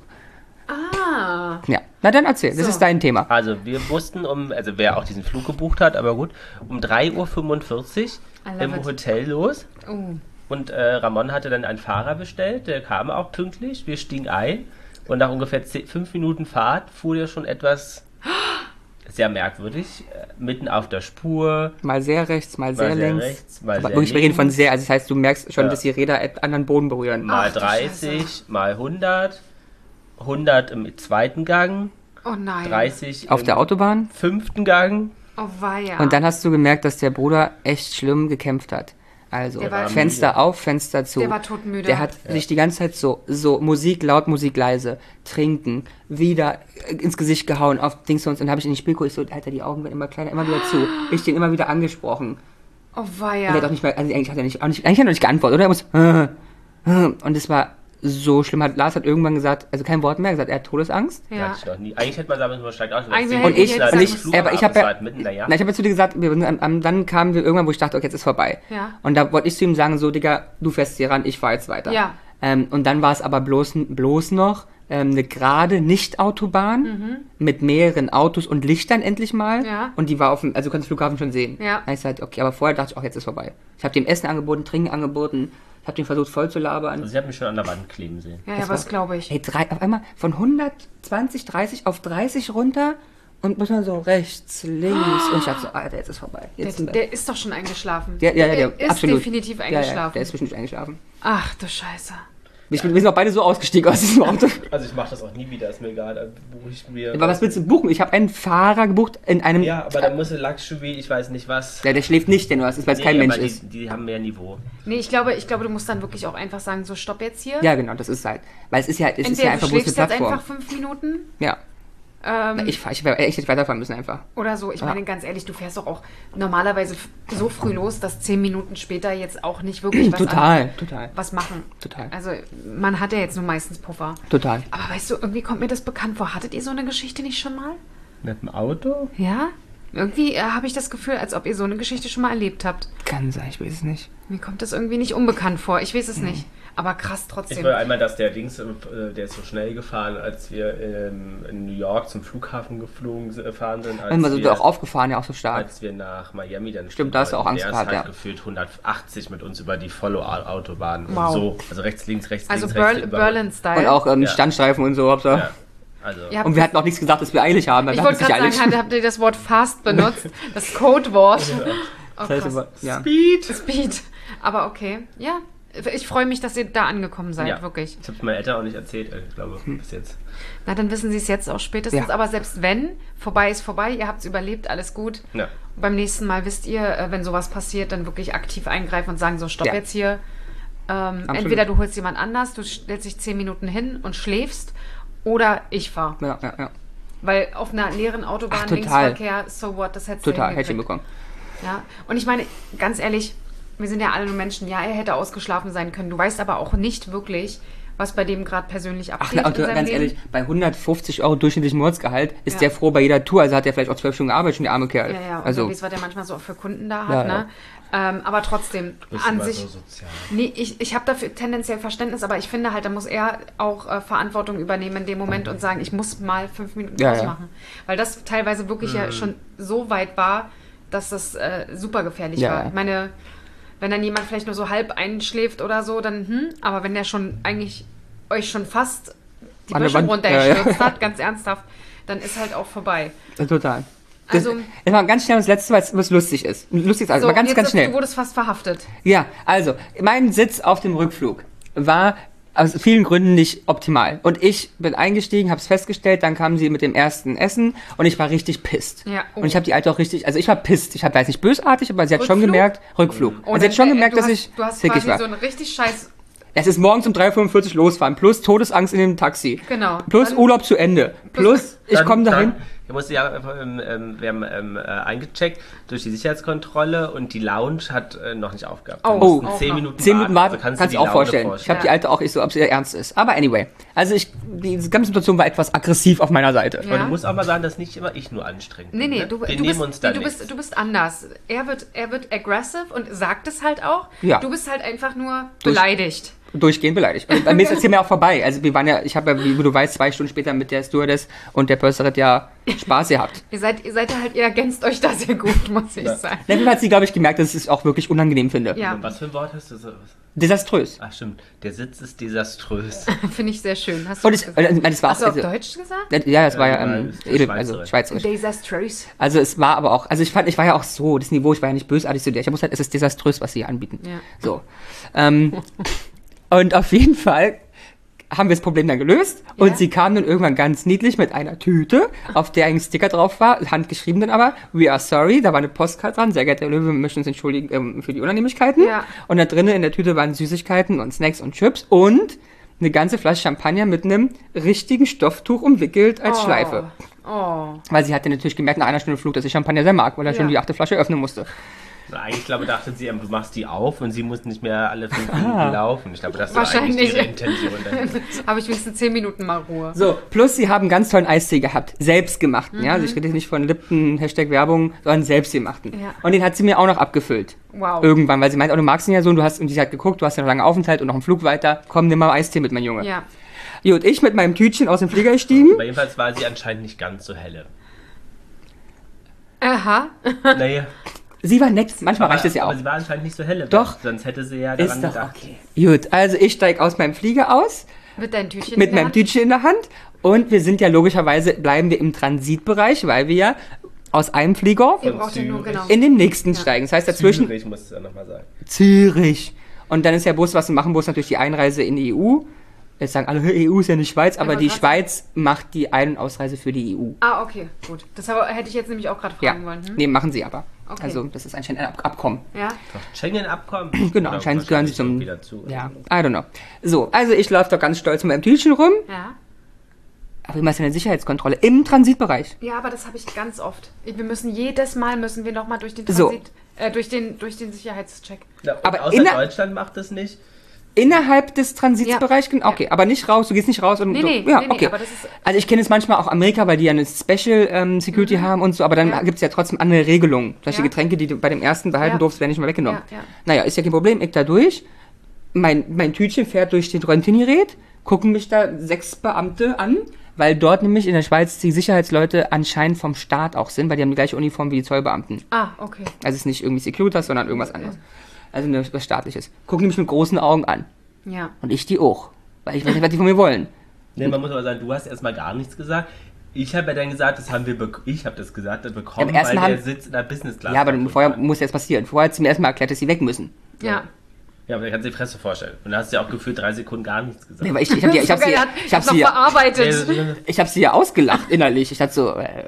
Ah. Ja. Na dann erzähl, das So. ist dein Thema. Also wir mussten um, also wer auch diesen Flug gebucht hat, aber gut, um drei Uhr fünfundvierzig I love im it. Hotel los. Oh. Und äh, Ramon hatte dann einen Fahrer bestellt, der kam auch pünktlich. Wir stiegen ein und nach ungefähr zehn, fünf Minuten Fahrt fuhr der schon etwas sehr merkwürdig, äh, mitten auf der Spur. Mal sehr rechts, mal sehr Mal sehr längs. rechts, mal Aber sehr wirklich, wir reden von links. sehr, also das heißt, du merkst schon, Ja. dass die Räder einen anderen Boden berühren. Mal Ach, du dreißig, Scheiße. mal hundert, hundert im zweiten Gang, Oh nein. dreißig Auf im der Autobahn. fünften Gang. Oh weia. Und dann hast du gemerkt, dass der Bruder echt schlimm gekämpft hat. Also, Der war Fenster müde. auf, Fenster zu. Der war todmüde. Der hat sich die ganze Zeit so, so Musik laut, Musik leise, trinken, wieder äh, ins Gesicht gehauen, auf Dings und dann habe ich in den Spiel geguckt, ich so, Alter, die Augen werden immer kleiner, immer wieder zu. Ich den immer wieder angesprochen. Oh Und weia. er hat auch nicht mal, also eigentlich hat er nicht, auch nicht, eigentlich hat er nicht geantwortet, oder? Er muss, äh, äh, und es war so schlimm. Hat, Lars hat irgendwann gesagt, also kein Wort mehr, gesagt, er hat Todesangst. Ja. Hatte ich noch nie. Eigentlich hätte man sagen müssen, man steigt aus. Eigentlich Und ich, jetzt und ich, sagen, aber ich habe ja, mitten, naja. na, ich habe ja zu dir gesagt, wir, sind am- am- dann kamen wir irgendwann, wo ich dachte, okay, jetzt ist vorbei. Ja. Und da wollte ich zu ihm sagen, so, Digga, du fährst hier ran, ich fahr jetzt weiter. Ja. Ähm, und dann war es aber bloß, bloß noch ähm, eine gerade Nicht-Autobahn mit mehreren Autos und Lichtern endlich mal. Mhm. Ja. Und die war auf dem, also du kannst den Flughafen schon sehen. Ja. Da ich gesagt, okay, aber vorher dachte ich, auch jetzt ist vorbei. Ich habe dem Essen angeboten, Trinken angeboten, Ich hab den versucht voll zu labern. Also sie hat mich schon an der Wand kleben sehen. Ja, ja, was glaube ich. Ey, drei, auf einmal von hundertzwanzig, dreißig auf dreißig runter und muss man so rechts, links. Und ich hab so, Alter, jetzt ist vorbei. Jetzt Der, der ist doch schon eingeschlafen. Der, ja, ja, der, ist absolut. definitiv Ja, ja, eingeschlafen. der ist bestimmt eingeschlafen. Ach du Scheiße. Ich bin, wir sind auch beide so ausgestiegen aus diesem Auto. Also ich mache das auch nie wieder, ist mir egal. Dann buche ich mir. Aber was willst du buchen? Ich habe einen Fahrer gebucht in einem... Ja, aber da muss ein Luxury, ich weiß nicht was. Ja, der schläft nicht, denn was ist, weil es kein Nee, Mensch aber ist. Die, die haben mehr Niveau. Nee, ich glaube, ich glaube, du musst dann wirklich auch einfach sagen, so stopp jetzt hier. Ja, genau, das ist halt. Weil es ist ja, es ist Entweder ja einfach du bloß eine schläfst jetzt Plattform. einfach fünf Minuten Ja. ähm, Ich, fahr- ich wäre echt nicht weiterfahren müssen einfach. oder so. Ich Ja. meine, ganz ehrlich, du fährst doch auch normalerweise f- so früh los, dass zehn Minuten später jetzt auch nicht wirklich was, Total, an, total, was machen. total, Also man hat ja jetzt nur meistens Puffer. total. Aber weißt du, irgendwie kommt mir das bekannt vor. Hattet ihr so eine Geschichte nicht schon mal? Mit dem Auto? Ja? Irgendwie äh, habe ich das Gefühl, als ob ihr so eine Geschichte schon mal erlebt habt. Kann sein, ich weiß es nicht. Mir kommt das irgendwie nicht unbekannt vor. Ich weiß es Mhm. nicht. Aber krass Ich trotzdem. war einmal, dass der Dings, äh, der ist so schnell gefahren, als wir ähm, in New York zum Flughafen geflogen äh, fahren sind. Als Immer so wir, auch aufgefahren, ja auch so stark. als wir nach Miami dann Stimmt, da hast du auch Angst der gehabt, ist halt ja. gefühlt hundertachtzig mit uns über die Follow-Autobahn. Wow. So, also rechts, links, rechts, Also links, Berl rechts. über- Berlin-Style. Und auch ähm, Ja. Standstreifen und so. Hauptsache. Ja, also. Ihr habt Und wir hatten auch nichts gesagt, dass wir eilig haben. Ich Wir wollte hatten gerade nicht sagen, habt, habt ihr das Wort fast benutzt? Das Codewort. Oh, Das heißt krass. aber, ja. Speed! Speed. Aber okay, ja. Ich freue mich, dass ihr da angekommen seid, Ja. wirklich. Ich habe es meinen Eltern auch nicht erzählt, äh, ich glaube, bis jetzt. Na, dann wissen sie es jetzt auch spätestens. Ja. Aber selbst wenn, vorbei ist vorbei, ihr habt es überlebt, alles gut. Ja. Beim nächsten Mal wisst ihr, äh, wenn sowas passiert, dann wirklich aktiv eingreifen und sagen, so stopp Ja. jetzt hier. Ähm, entweder du holst jemand anders, du stellst dich zehn Minuten hin und schläfst, oder ich fahre. Ja, ja, ja. Weil auf einer leeren Autobahn, Ach, total. Linksverkehr, so what, das hättest Total, du hätte ich hingekriegt. hinbekommen. Ja, und ich meine, ganz ehrlich, wir sind ja alle nur Menschen. Ja, er hätte ausgeschlafen sein können. Du weißt aber auch nicht wirklich, was bei dem gerade persönlich Ach, abgeht na, in seinem ganz Leben. ehrlich, bei hundertfünfzig Euro durchschnittlichem Monatsgehalt ist Ja. der froh bei jeder Tour. Also hat er vielleicht auch zwölf Stunden gearbeitet, schon der arme Kerl. Ja, ja, und also, so, wie es was der manchmal so auch für Kunden da Ja, hat, ne? Ähm, aber trotzdem, Bist an immer sich, so sozial. nee, ich, ich habe dafür tendenziell Verständnis, aber ich finde halt, da muss er auch äh, Verantwortung übernehmen in dem Moment und sagen, ich muss mal fünf Minuten Ja, Pause ja. machen. Weil das teilweise wirklich ja schon so weit war, dass das äh, super gefährlich Ja, war. ja. Ich meine, wenn dann jemand vielleicht nur so halb einschläft oder so, dann, hm, aber wenn der schon eigentlich euch schon fast die An der Böschung Wand- runtergestürzt ja, ja. hat, ganz ernsthaft, dann ist halt auch vorbei. äh, total. Das, Also- jetzt mal ganz schnell das Letzte, weil es lustig ist. Lustig ist also, So, mal ganz, jetzt ganz ist- schnell. Du wurdest fast verhaftet. Ja, also, mein Sitz auf dem Rückflug war aus vielen Gründen nicht optimal. Und ich bin eingestiegen, hab's festgestellt, dann kamen sie mit dem ersten Essen und ich war richtig pisst. Ja, oh. Und ich habe die Alte auch richtig, also ich war pisst. Ich hab, weiß nicht bösartig, aber sie hat schon Rückflug? gemerkt, Rückflug. Und Also sie hat schon dann, äh, gemerkt, du dass hast, ich Du hast zickig quasi war. so einen richtig scheiß... Es ist morgens um drei Uhr fünfundvierzig losfahren, plus Todesangst in dem Taxi. Genau. Plus Dann- Urlaub zu Ende. Plus, ich Dann- komme dahin. Dann, wir mussten ja, ähm, ähm, wir haben ähm, äh, eingecheckt durch die Sicherheitskontrolle und die Lounge hat äh, noch nicht aufgehabt. Wir Oh, mussten auch zehn noch. Minuten Zehn Minuten warten, Also kannst kannst du du die auch Laune vorstellen. Ich habe die Ja. Alte auch, ich so, ob sie ernst ist. Aber anyway, also ich, diese ganze Situation war etwas aggressiv auf meiner Seite. Aber Ja. du musst auch mal sagen, dass nicht immer ich nur anstrengend Nee, bin. nee, ne? du, Wir du, nehmen bist, uns da nee, du, nichts. bist, du bist anders. Er wird, er wird aggressive und sagt es halt auch. Ja. Du bist halt einfach nur Durch- beleidigt. Durchgehend beleidigt. Und bei mir ist das Thema auch vorbei. Also wir waren ja, ich habe ja, wie du weißt, zwei Stunden später mit der Stewardess und der Purserin ja Spaß gehabt. Ihr seid, ihr seid ja halt, ihr ergänzt euch da sehr gut, muss ich Ja. sagen. Dann hat sie, glaube ich, gemerkt, dass ich es auch wirklich unangenehm finde. Ja, Was für ein Wort hast du? So? Desaströs. Ach stimmt, der Sitz ist desaströs. finde ich sehr schön. Hast du Und das ich, gesagt? äh, das war Hast du auch, auf also, Deutsch gesagt? ja, es war ja, Ja, ähm, ist edel, also Schweizerisch. schweizerisch. Desaströs. Also es war aber auch, also ich fand, ich war ja auch so, das Niveau, ich war ja nicht bösartig zu dir. Ich muss halt, es ist desaströs, was sie hier anbieten. Ja. So. Ähm, und auf jeden Fall haben wir das Problem dann gelöst und Ja. sie kam dann irgendwann ganz niedlich mit einer Tüte, auf der ein Sticker drauf war, handgeschrieben dann aber, we are sorry, da war eine Postkarte dran, sehr geehrter Herr Löwe, wir möchten uns entschuldigen ähm, für die Unannehmlichkeiten. Ja. Und da drinnen in der Tüte waren Süßigkeiten und Snacks und Chips und eine ganze Flasche Champagner mit einem richtigen Stofftuch umwickelt als Oh. Schleife. Oh. Weil sie hatte natürlich gemerkt nach einer Stunde Flug, dass ich Champagner sehr mag, weil er Ja. schon die achte Flasche öffnen musste. Na, eigentlich glaube dachte sie, du machst die auf und sie muss nicht mehr alle fünf Minuten laufen. Ich glaube, das war Wahrscheinlich. eigentlich ihre Intention. dahinter. Habe ich wenigstens zehn Minuten mal Ruhe. So, plus sie haben ganz tollen Eistee gehabt, selbstgemachten, Mhm. ja, also ich rede jetzt nicht von Lipton, Hashtag Werbung, sondern selbstgemachten. Ja. Und den hat sie mir auch noch abgefüllt. Wow. Irgendwann, weil sie meint, oh, du magst ihn ja so, und du hast, und sie hat geguckt, du hast ja noch lange Aufenthalt und noch einen Flug weiter, komm, nimm mal Eistee mit, mein Junge. Ja. Gut, ich mit meinem Tütchen aus dem Flieger gestiegen. Aber jedenfalls war sie anscheinend nicht ganz so helle. Aha. Naja, Sie war nett, manchmal aber, reicht es ja auch. Aber sie war anscheinend nicht so helle. Doch. Sonst hätte sie ja daran Ist doch gedacht. okay. Gut, also ich steige aus meinem Flieger aus, Mit deinem Tütchen mit in der meinem Hand? Tütchen in der Hand und wir sind ja logischerweise, bleiben wir im Transitbereich, weil wir ja aus einem Flieger Ihr braucht ja nur, genau. in den nächsten Ja. steigen. Das heißt dazwischen Zürich, musst du ja nochmal sagen. Zürich. Und dann ist ja bloß, was wir machen, bloß natürlich die Einreise in die E U. Jetzt sagen alle, E U ist ja nicht Schweiz, aber Ja, die was? Schweiz macht die Ein- und Ausreise für die E U. Ah, okay, gut. Das aber, hätte ich jetzt nämlich auch gerade Ja, fragen wollen. Hm? nee, machen sie aber. Okay. Also das ist anscheinend ein Ab Abkommen. Ja? Schengen-Abkommen? Genau, Oder anscheinend gehören sie zum... wahrscheinlich wieder zu. Ja, I don't know. So, also ich laufe da ganz stolz mit meinem Tütchen rum, Ja. aber immer ist ja eine Sicherheitskontrolle im Transitbereich. Ja, aber das habe ich ganz oft. Wir müssen jedes Mal müssen wir nochmal durch den So. Transit, äh, durch den, durch den Sicherheitscheck. Ja, und Aber außer inner- Deutschland macht es nicht. Innerhalb des Transitsbereichs, Ja. okay, aber nicht raus, du gehst nicht raus und Nee, so. nee, ja, nee, nee, okay. aber das ist- Also ich kenne es manchmal auch Amerika, weil die ja eine Special ähm, Security haben und so, aber dann Ja. gibt es ja trotzdem andere Regelungen. Solche Ja. Getränke, die du bei dem ersten behalten Ja. durfst, werden nicht mehr weggenommen. Ja, ja. Naja, ist ja kein Problem, ich da durch, mein, mein Tütchen fährt durch den Röntgengerät, gucken mich da sechs Beamte an, weil dort nämlich in der Schweiz die Sicherheitsleute anscheinend vom Staat auch sind, weil die haben die gleiche Uniform wie die Zollbeamten. Ah, okay. Also es ist nicht irgendwie Securitas, sondern irgendwas anderes. Also eine, was Staatliches. Gucken mich mit großen Augen an. Ja. Und ich die auch. Weil ich weiß nicht, was die von mir wollen. Nee, man muss aber sagen, du hast erstmal gar nichts gesagt. Ich habe ja dann gesagt, das haben wir bek- ich habe das gesagt, das bekommen, Ja, aber erstmal weil der haben- Sitz in der Business Class Ja, aber kaputt vorher war. muss ja jetzt passieren. Vorher hat sie mir erstmal erklärt, dass sie weg müssen. Ja. Ja, aber da kannst du die Fresse vorstellen. Und da hast du ja auch gefühlt drei Sekunden gar nichts gesagt. Nee, aber ich, ich habe die, ich hab Sogar, sie, er hat, ich hab hat noch sie, ja- verarbeitet. ich hab sie ja ausgelacht innerlich. Ich dachte so, äh,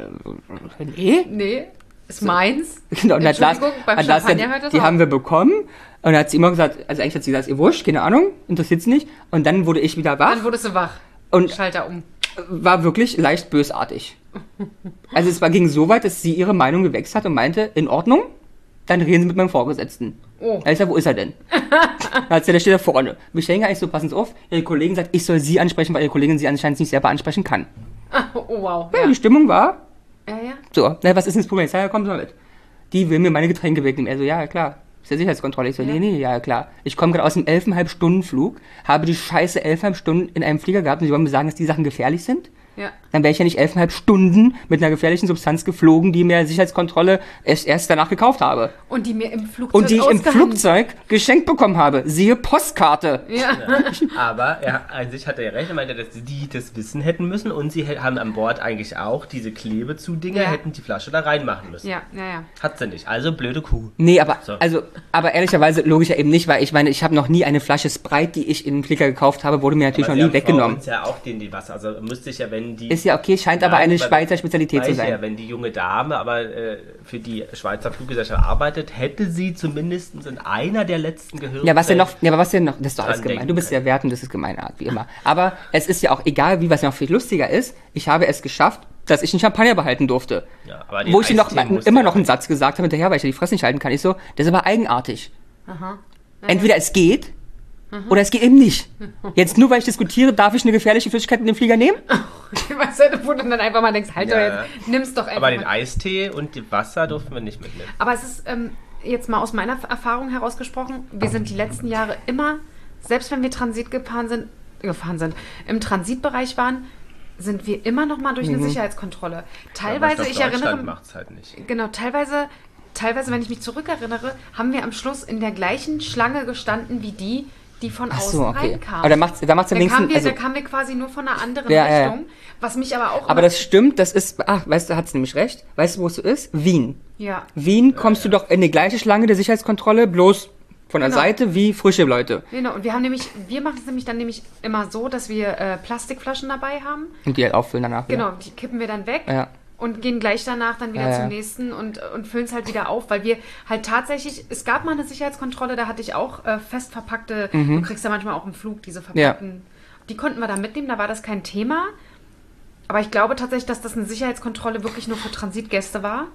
nee. Nee, ist meins. Genau, und dann las, Entschuldigung, beim dann las Champagner der, hört das die auf. haben wir bekommen. Und dann hat sie immer gesagt, also eigentlich hat sie gesagt, ihr wurscht, keine Ahnung, interessiert's nicht. Und dann wurde ich wieder wach Dann wurdest du wach. und Schalter um. war wirklich leicht bösartig. Also es war, ging so weit, dass sie ihre Meinung gewechselt hat und meinte, in Ordnung, dann reden Sie mit meinem Vorgesetzten. Oh. Da ist er, wo ist er denn? Da hat sie, der steht da vorne. Ich denke eigentlich so, passen Sie auf, Ihre Kollegin sagt, ich soll Sie ansprechen, weil Ihre Kollegin Sie anscheinend nicht selber ansprechen kann. Ah, oh, wow. Ja, Ja, die Stimmung war, ja. ja. so, na, was ist denn das Problem? Ich sag, ja, komm so mit. Die will mir meine Getränke wegnehmen. Er so, ja, klar. Ist ja Sicherheitskontrolle. Ich so, Ja. nee, nee, ja, klar. Ich komme gerade aus einem elfeinhalb Stunden Flug, habe die scheiße elfeinhalb Stunden in einem Flieger gehabt und Sie wollen mir sagen, dass die Sachen gefährlich sind? Ja. Dann wäre ich ja nicht elfeinhalb Stunden mit einer gefährlichen Substanz geflogen, die mir Sicherheitskontrolle erst, erst danach gekauft habe. Und die mir im Flugzeug Und die ich im ausgehandelt- Flugzeug geschenkt bekommen habe. Siehe Postkarte. Ja. Aber er, an sich hat er ja recht, er meinte, dass die das wissen hätten müssen und sie hä- haben an Bord eigentlich auch diese Klebezudinge, Ja. hätten die Flasche da reinmachen müssen. Ja, ja, ja. Hat sie nicht, also blöde Kuh. Nee, aber, So. also, aber ehrlicherweise logisch ja eben nicht, weil ich meine, ich habe noch nie eine Flasche Sprite, die ich in den Flieger gekauft habe, wurde mir natürlich Aber noch sie nie haben vor weggenommen. uns ja auch den die Wasser, also müsste ich ja, wenn die... Ist ja okay, scheint aber Nein, eine aber- Schweizer Spezialität Weiß zu ich sein. Ja, wenn die junge Dame aber äh, für die Schweizer Fluggesellschaft arbeitet, hätte sie zumindest in einer der letzten Gehörgänge... Ja, was denn noch, ja, aber was denn noch, das ist doch alles dran gemein. denken Du bist können. ja wertend, das ist Gemeinart, wie immer. Aber es ist ja auch egal, wie, was ja noch viel lustiger ist, ich habe es geschafft, dass ich einen Champagner behalten durfte. Ja, aber den Wo ich dir noch, Eistee musst immer du noch ja einen Satz gesagt habe hinterher, weil ich ja die Fresse nicht halten kann. Ich so, das ist aber eigenartig. Aha. Entweder es geht, oder es geht eben nicht. Jetzt nur, weil ich diskutiere, darf ich eine gefährliche Flüssigkeit in den Flieger nehmen? Weißt du, wo du dann einfach mal denkst, halt Ja, doch jetzt, nimm's doch einfach Aber den mal. Eistee und die Wasser durften wir nicht mitnehmen. Aber es ist ähm, jetzt mal aus meiner Erfahrung herausgesprochen, wir sind die letzten Jahre immer, selbst wenn wir Transit gefahren sind, gefahren sind, im Transitbereich waren, sind wir immer noch mal durch eine Sicherheitskontrolle. Teilweise, aber ich glaub, erinnere Deutschland macht's halt nicht. Genau, teilweise, teilweise, wenn ich mich zurückerinnere, haben wir am Schluss in der gleichen Schlange gestanden wie die, die von Ach außen so, okay. reinkamen. Aber da macht's, da macht's am da, wenigsten, kamen wir, also, da kamen wir quasi nur von einer anderen Ja, ja, ja. Richtung, was mich aber auch... aber immer- das stimmt, das ist, ach, weißt du, hat's nämlich recht. Weißt du, wo es so ist? Wien. Ja, Wien kommst du doch in die gleiche Schlange der Sicherheitskontrolle, bloß von der Genau. Seite wie frische Leute. genau. Und wir haben nämlich, wir machen es nämlich dann nämlich immer so, dass wir äh, Plastikflaschen dabei haben. Und die halt auffüllen danach. Genau, die kippen wir dann weg. Ja. Und gehen gleich danach dann wieder Ja, ja. zum nächsten und, und füllen es halt wieder auf, weil wir halt tatsächlich, es gab mal eine Sicherheitskontrolle, da hatte ich auch äh, fest verpackte, du kriegst ja manchmal auch im Flug diese verpackten, die konnten wir da mitnehmen, da war das kein Thema. Aber ich glaube tatsächlich, dass das eine Sicherheitskontrolle wirklich nur für Transitgäste war.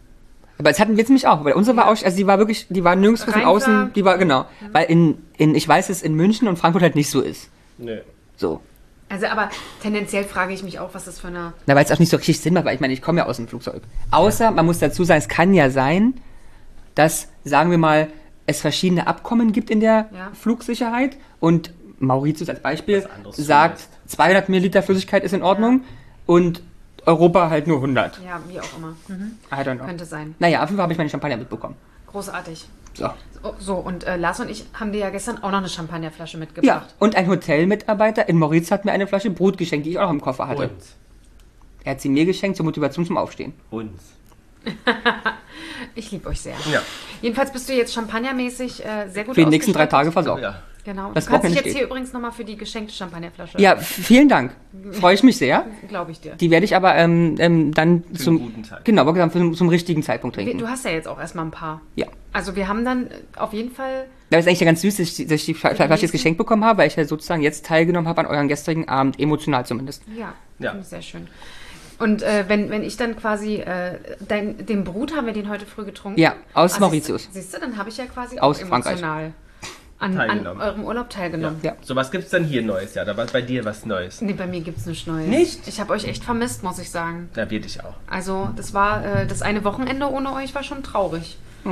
Aber das hatten wir jetzt nämlich auch, weil unsere war auch, also die war wirklich, die war nirgendwo von Rein außen, für- die war, genau. Weil in, in, ich weiß, dass es in München und Frankfurt halt nicht so ist. Nö. So. Also aber tendenziell frage ich mich auch, was das für eine... Na, weil es auch nicht so richtig Sinn macht, weil ich meine, ich komme ja aus dem Flugzeug. Außer, man muss dazu sagen, es kann ja sein, dass, sagen wir mal, es verschiedene Abkommen gibt in der Ja. Flugsicherheit und Mauritius als Beispiel Was anderes sagt, zulässt. zweihundert Milliliter Flüssigkeit ist in Ordnung und Europa halt nur hundert. Ja, wie auch immer. Mhm. I don't know. Könnte sein. Naja, auf jeden Fall habe ich meine Champagner mitbekommen. Großartig. So. So, so und äh, Lars und ich haben dir ja gestern auch noch eine Champagnerflasche Ja, mitgebracht. und ein Hotelmitarbeiter in Mauritius hat mir eine Flasche Brut geschenkt, die ich auch noch im Koffer hatte. Uns. Er hat sie mir geschenkt zur Motivation zum Aufstehen. Uns. Ich liebe euch sehr. Ja. Jedenfalls bist du jetzt champagnermäßig äh, sehr gut Für die nächsten drei ausgestattet. Tage versorgt. Ja. Genau. Das Du kannst dich Wochenende jetzt steht. hier übrigens nochmal für die geschenkte Champagnerflasche. Ja, f- vielen Dank. Freue ich mich sehr. Glaube ich dir. Die werde ich aber ähm, ähm, dann Für zum einen guten Tag. Genau, wollte ich sagen, zum, zum richtigen Zeitpunkt Wir, trinken. du hast ja jetzt auch erstmal ein paar. Ja. Also wir haben dann äh, auf jeden Fall. Das ist eigentlich ja ganz süß, dass ich, dass ich die Fla- Flasche jetzt nächsten? geschenkt bekommen habe, weil ich ja sozusagen jetzt teilgenommen habe an euren gestrigen Abend, emotional zumindest. Ja, Ja. finde ich sehr schön. Und äh, wenn, wenn ich dann quasi, äh, dein, den Brut haben wir den heute früh getrunken. Ja, aus Ah, Mauritius. Siehst, siehst du, dann habe ich ja quasi Aus auch Frankreich. emotional an, an Teilgenommen. eurem Urlaub teilgenommen. Ja. So, was gibt's denn hier Neues? Ja, da war bei dir was Neues. Nee, bei mir gibt es nichts Neues. Nicht? Ich habe euch echt vermisst, muss ich sagen. Da wird ich auch. Also das war, äh, das eine Wochenende ohne euch war schon traurig. Oh.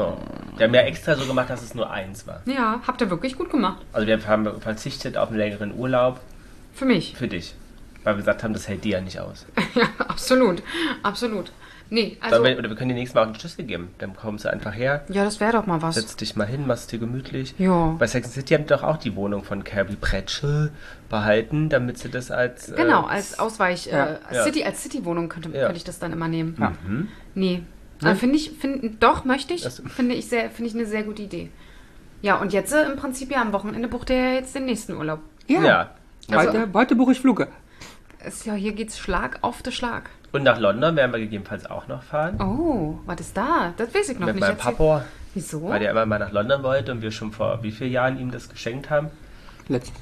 Wir haben ja extra so gemacht, dass es nur eins war. Ja, habt ihr wirklich gut gemacht. Also wir haben verzichtet auf einen längeren Urlaub Für mich. für dich. Weil wir gesagt haben, das hält dir ja nicht aus. Ja, absolut. Absolut. Nee, also. Sollen wir, oder wir können dir nächstes Mal auch einen Schlüssel geben. Dann kommst du einfach her, Ja, das wäre doch mal was. setzt dich mal hin, machst dir gemütlich. Ja. Bei Sex and the City haben die doch auch die Wohnung von Carrie Pratchett behalten, damit sie das als... äh, Genau, als Ausweich, Ja. äh, Ja. City, als City-Wohnung könnte, Ja. könnte ich das dann immer nehmen. Ja. Mhm. Nee. Also finde ich, find, doch, möchte ich. Das- Finde ich, sehr, finde ich eine sehr gute Idee. Ja, und jetzt äh, im Prinzip ja am Wochenende bucht ihr ja jetzt den nächsten Urlaub. Ja. Ja. Also- Heute, heute buche ich Fluge. Ist ja, hier geht's Schlag auf den Schlag. Und nach London werden wir gegebenenfalls auch noch fahren. Oh, was ist da? Das weiß ich noch mit nicht. meinem Erzähl- Papa, Wieso? weil der immer mal nach London wollte und wir schon vor wie vielen Jahren ihm das geschenkt haben. Letzt.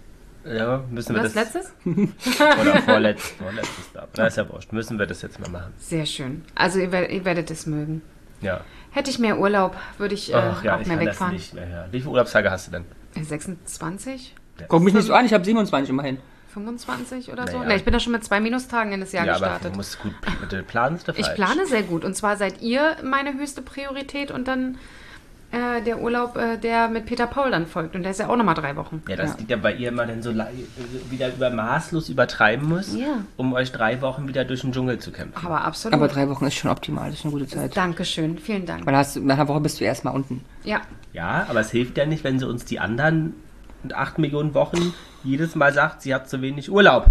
Ja, müssen wir Was, das... letztes? Oder vorletztes, vorletztes da. Na, ist ja wurscht. Müssen wir das jetzt mal machen. Sehr schön. Also ihr, werdet- ihr werdet es mögen. Ja. Hätte ich mehr Urlaub, würde ich äh, Ach ja, auch ich mehr kann das wegfahren. nicht mehr hören. Wie viele Urlaubstage hast du denn? Äh, sechsundzwanzig? Guck mich nicht so an, ich habe siebenundzwanzig immerhin. fünfundzwanzig oder so? Naja. Ne, ich bin da schon mit zwei Minustagen in das Jahr ja, aber gestartet. du musst gut pl- planen. Ist Ich plane sehr gut. Und zwar seid ihr meine höchste Priorität und dann äh, der Urlaub, äh, der mit Peter Paul dann folgt. Und der ist ja auch nochmal drei Wochen. Ja, das Ja. liegt ja bei ihr immer dann so la- wieder über maßlos übertreiben muss, Ja. um euch drei Wochen wieder durch den Dschungel zu kämpfen. Aber absolut. Aber drei Wochen ist schon optimal, das ist eine gute Zeit. Dankeschön, vielen Dank. Weil da hast, du- nach einer Woche bist du erstmal unten. Ja, Ja, aber es hilft ja nicht, wenn sie uns die anderen acht Millionen Wochen jedes Mal sagt, sie hat zu wenig Urlaub.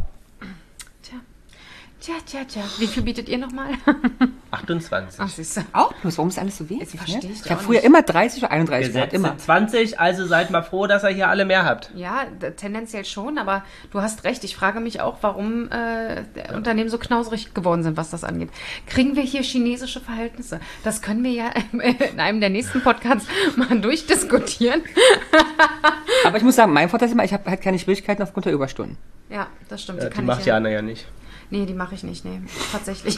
tja. Tja, tja, tja. Wie viel bietet ihr nochmal? achtundzwanzig. Ach, siehst du. Auch bloß, warum ist alles so wenig? Das verstehe Ne? ich Ich habe auch früher nicht. immer dreißig oder einunddreißig gehabt, Gesetz immer. sind zwanzig, also seid mal froh, dass ihr hier alle mehr habt. Ja, d- tendenziell schon, aber du hast recht. Ich frage mich auch, warum äh, der Unternehmen so knauserig geworden sind, was das angeht. Kriegen wir hier chinesische Verhältnisse? Das können wir ja in einem der nächsten Podcasts mal durchdiskutieren. Aber ich muss sagen, mein Vorteil ist immer, ich habe halt keine Schwierigkeiten aufgrund der Überstunden. Ja, das stimmt. Ja, die die kann macht ich ja. Jana ja nicht. Nee, die mache ich nicht, nee. Tatsächlich.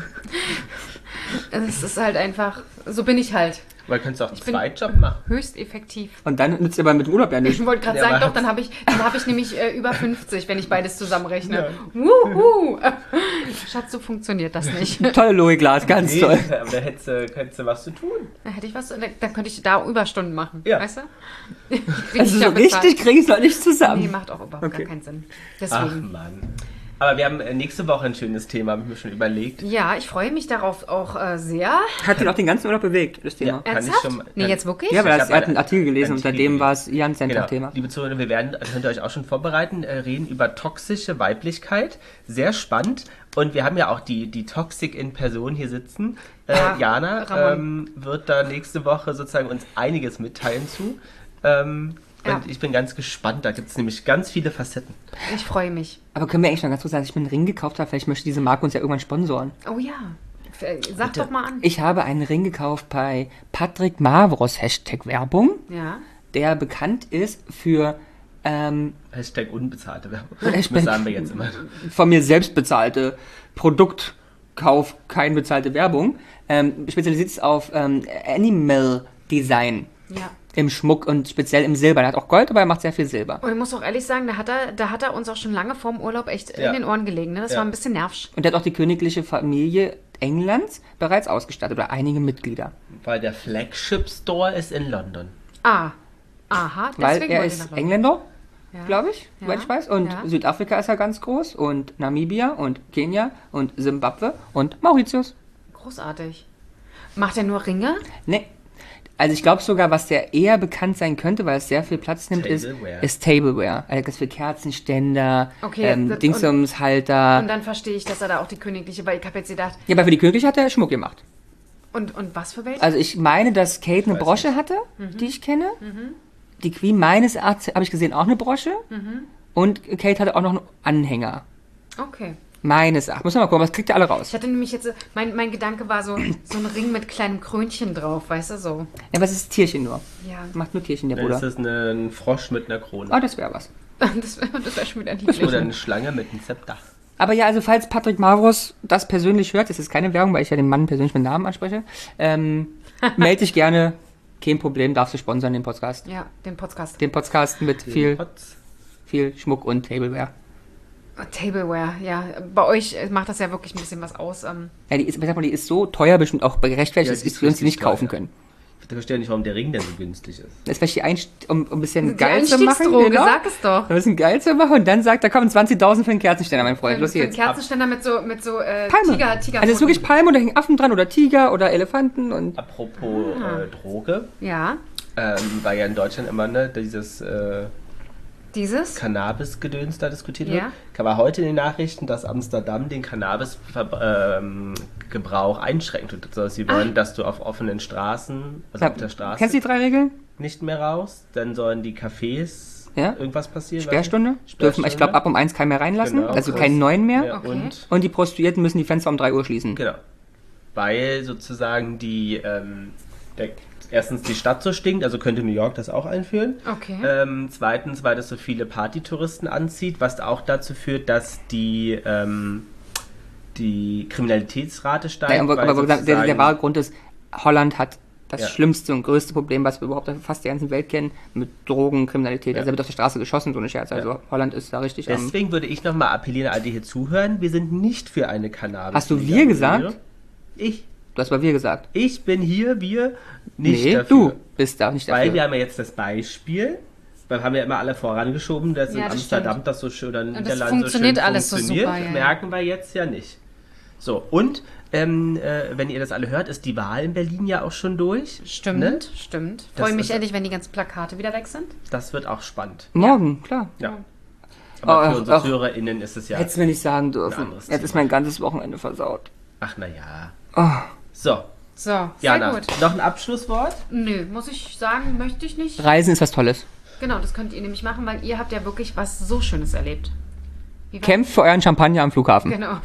Es ist halt einfach, so bin ich halt. Weil könntest du auch einen bin- Zweitjob machen. Höchst effektiv. Und dann nützt ihr aber mit dem Urlaub ja nicht. Ich wollte gerade Ja, sagen, aber- doch, dann habe ich, dann hab ich nämlich äh, über fünfzig, wenn ich beides zusammenrechne. Ja. Wuhu! Schatz, so funktioniert das nicht. Tolle Logik, Lars, ganz Nee, toll. aber da hättest du, hättest du was zu tun. Da hätte ich was, da, dann könnte ich da Überstunden machen, Ja. weißt du? Krieg Also ich so ja bezahlt. richtig kriege ich es noch nicht Nee, zusammen. macht auch überhaupt Okay. gar keinen Sinn. Ach Deswegen. Mann. Aber wir haben äh, nächste Woche ein schönes Thema, habe ich mir schon überlegt. Ja, ich freue mich darauf auch äh, sehr. Hat ihn auch den ganzen Urlaub bewegt, das Thema. Kann ich Ernsthaft? schon mal- nee, kann- jetzt wirklich? Ja, weil Ich er hab hat einen eine- Artikel gelesen einen und seitdem Artikel war es Jan Genau. Center-Thema. Liebe Zuhörer, wir werden, könnt ihr euch auch schon vorbereiten, äh, reden über toxische Weiblichkeit. Sehr spannend. Und wir haben ja auch die, die Toxik in Person hier sitzen. Äh, Ja, Jana Ramon. ähm, wird da nächste Woche sozusagen uns einiges mitteilen zu. Ähm, Ja. Und ich bin ganz gespannt. Da gibt es nämlich ganz viele Facetten. Ich freue mich. Aber können wir eigentlich noch ganz kurz sagen, dass ich mir einen Ring gekauft habe? Vielleicht möchte diese Marke uns ja irgendwann sponsoren. Oh ja. F- Sag Bitte. doch mal an. Ich habe einen Ring gekauft bei Patrick Mavros, Hashtag Werbung, Ja. der bekannt ist für ähm, Hashtag unbezahlte Werbung. Ich Das bin- sagen wir jetzt immer. von mir selbst bezahlte Produktkauf, keine bezahlte Werbung. Ähm, spezialisiert ist auf ähm, Animal Design Ja. im Schmuck und speziell im Silber. Er hat auch Gold, aber er macht sehr viel Silber. Und ich muss auch ehrlich sagen, da hat er, da hat er uns auch schon lange vorm Urlaub echt Ja. in den Ohren gelegen. Ne? Das Ja. war ein bisschen nervig. Und er hat auch die königliche Familie Englands bereits ausgestattet oder einige Mitglieder. Weil der Flagship Store ist in London. Ah. Aha. Weil deswegen er wollte ich ist nach London. Engländer Ja. glaube ich, Ja. soweit ich weiß. Und Ja. Südafrika ist ja ganz groß und Namibia und Kenia und Simbabwe und Mauritius. Großartig. Macht er nur Ringe? Nee. Also ich glaube sogar, was der eher bekannt sein könnte, weil es sehr viel Platz nimmt, ist, Tableware. ist Tableware. Also das für Kerzenständer, Okay, ähm, das- Dingsumshalter. Und dann verstehe ich, dass er da auch die königliche, weil ich habe jetzt gedacht, Ja, aber für die Königliche hat er Schmuck gemacht. und, und was für welche? Also ich meine, dass Kate eine weiß Brosche nicht. hatte, die ich kenne. Die Queen meines Erachtens, habe ich gesehen, auch eine Brosche. Und Kate hatte auch noch einen Anhänger. Okay. Meines Erachtens. Muss man mal gucken, was kriegt ihr alle Ich raus? hatte nämlich jetzt, mein, mein Gedanke war so, so ein Ring mit kleinem Krönchen drauf, weißt du, so. Ja, was ist Tierchen nur? Ja, Macht nur Tierchen, der Dann ist Bruder. das eine, ein Frosch mit einer Krone. Oh, das wäre was. das wäre das wär schon wieder niedlich. Oder eine Schlange mit einem Zepter. Aber ja, also falls Patrick Mavrus das persönlich hört, das ist keine Werbung, weil ich ja den Mann persönlich mit Namen anspreche, ähm, melde dich gerne. Kein Problem, darfst du sponsern, den Podcast. Ja, den Podcast. Den Podcast mit viel, Potz. viel Schmuck und Tableware. Tableware, ja. Bei euch macht das ja wirklich ein bisschen was aus. Ähm, Ja, die ist, ich sag mal, die ist so teuer, bestimmt auch gerechtfertigt, Ja, dass die ist wir uns die nicht richtig kaufen teuer. können. Ich verstehe nicht, warum der Ring denn so günstig ist. Das ist vielleicht die Einst um, um ein bisschen die geil zu machen. Einstiegsdroge, sag es doch. Um ein bisschen geil zu machen und dann sagt, da kommen zwanzigtausend für einen Kerzenständer, mein Freund. Los Für einen jetzt. Kerzenständer mit so, mit so äh, Palme. Tiger, Tiger. Also es ist wirklich Palme und da hängen Affen dran oder Tiger oder Elefanten und Apropos Ah. äh, Droge, Ja, ähm, war ja in Deutschland immer ne, dieses äh, dieses. Cannabis-Gedöns da diskutiert Ja. wird. War heute in den Nachrichten, dass Amsterdam den Cannabis-Gebrauch einschränkt. Und das heißt, sie wollen, dass du auf offenen Straßen, also auf der Straße, Kennst du die drei Regeln? nicht mehr raus. Dann sollen die Cafés Ja. irgendwas passieren. Sperrstunde? weiß nicht. Dürfen, ich glaube, ab um eins keinen mehr reinlassen, Genau. also keinen neuen mehr. Ja, Okay. und Und die Prostituierten müssen die Fenster um drei Uhr schließen. genau. Weil sozusagen die ähm, der, erstens die Stadt so stinkt, also könnte New York das auch einführen. Okay. Ähm, zweitens, weil das so viele Partytouristen anzieht, was auch dazu führt, dass die, ähm, die Kriminalitätsrate steigt. Ja, aber, weil aber der, der sozusagen- wahre Grund ist, Holland hat das Ja. schlimmste und größte Problem, was wir überhaupt auf fast der ganzen Welt kennen, mit Drogen, Kriminalität. Ja. Also da wird auf der Straße geschossen, so eine Scherz. Also Ja. Holland ist da richtig am... Deswegen würde ich nochmal appellieren, alle, die hier zuhören, wir sind nicht für eine Cannabis. Hast du wir gesagt? Ich. Du hast bei wir gesagt. Ich bin hier, wir nicht nee, dafür. du bist da nicht dafür. Weil wir haben ja jetzt das Beispiel, weil haben wir immer alle vorangeschoben, dass in Ja, das Amsterdam stimmt. das so schön oder in das Niederlanden so schön funktioniert alles so funktioniert, super, ja, ja. merken wir jetzt ja nicht. So, und ähm, äh, wenn ihr das alle hört, ist die Wahl in Berlin ja auch schon durch. Stimmt, Ne? stimmt. Das Freue mich ist- endlich, wenn die ganzen Plakate wieder weg sind. Das wird auch spannend. Morgen, klar. Ja. Aber Oh, für unsere ach. ZuhörerInnen ist es ja... Hättest du mir nicht sagen Ein dürfen. anderes Jetzt ist Thema. mein ganzes Wochenende versaut. Ach, naja. Oh. So, So, sehr Jana, gut. noch ein Abschlusswort? Nö, muss ich sagen, möchte ich nicht. Reisen ist was Tolles. Genau, das könnt ihr nämlich machen, weil ihr habt ja wirklich was so Schönes erlebt. Wie war, Kämpft für euren Champagner am Flughafen. Genau.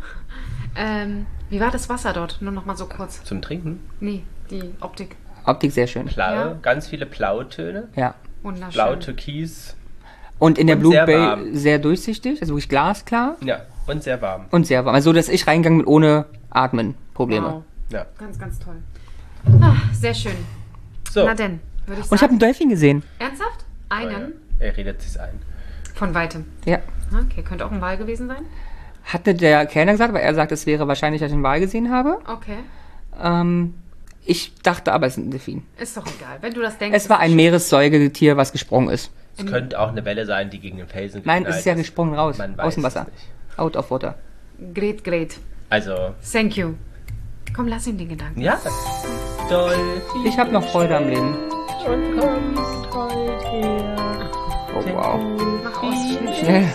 ähm, wie war das Wasser dort? Nur noch mal so kurz. Zum Trinken? Nee, die Optik. Optik sehr schön. Blau, Ja. ganz viele Blautöne. Ja. Wunderschön. Blau, Türkis. Und in der Und Blue sehr Bay warm. sehr durchsichtig, also wirklich glasklar Ja, und sehr warm. und sehr warm. Also so, dass ich reingegangen bin ohne Atmen Probleme. Wow. Ja. Ganz, ganz toll. Ah, sehr schön. So. Na denn, würde ich Und ich habe einen sagen. Delfin gesehen. Ernsthaft? Einen? Er redet sich ein. Von weitem. Ja. Okay, könnte auch ein Wal gewesen sein. Hatte der Kellner gesagt, aber er sagt, es wäre wahrscheinlich, dass ich einen Wal gesehen habe. Okay. Ähm, ich dachte aber, es ist ein Delfin. Ist doch egal. Wenn du das denkst. Es war ein Meeressäugetier, was gesprungen ist. Es könnte auch eine Welle sein, die gegen den Felsen Nein, es geknallt ist ja gesprungen raus, Man weiß aus dem es Wasser. nicht. Out of water. Great, great. Also, Thank you. Komm, lass ihn den Gedanken. ja. Toll. Ich habe noch Freude am Leben. Und kommst heute her. Oh, wow. Mach aus. Schnell. Schnell.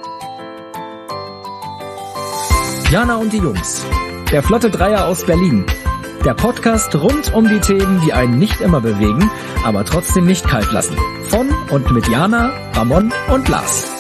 Jana und die Jungs. Der Flotte Dreier aus Berlin. Der Podcast rund um die Themen, die einen nicht immer bewegen, aber trotzdem nicht kalt lassen. Von und mit Jana, Ramon und Lars.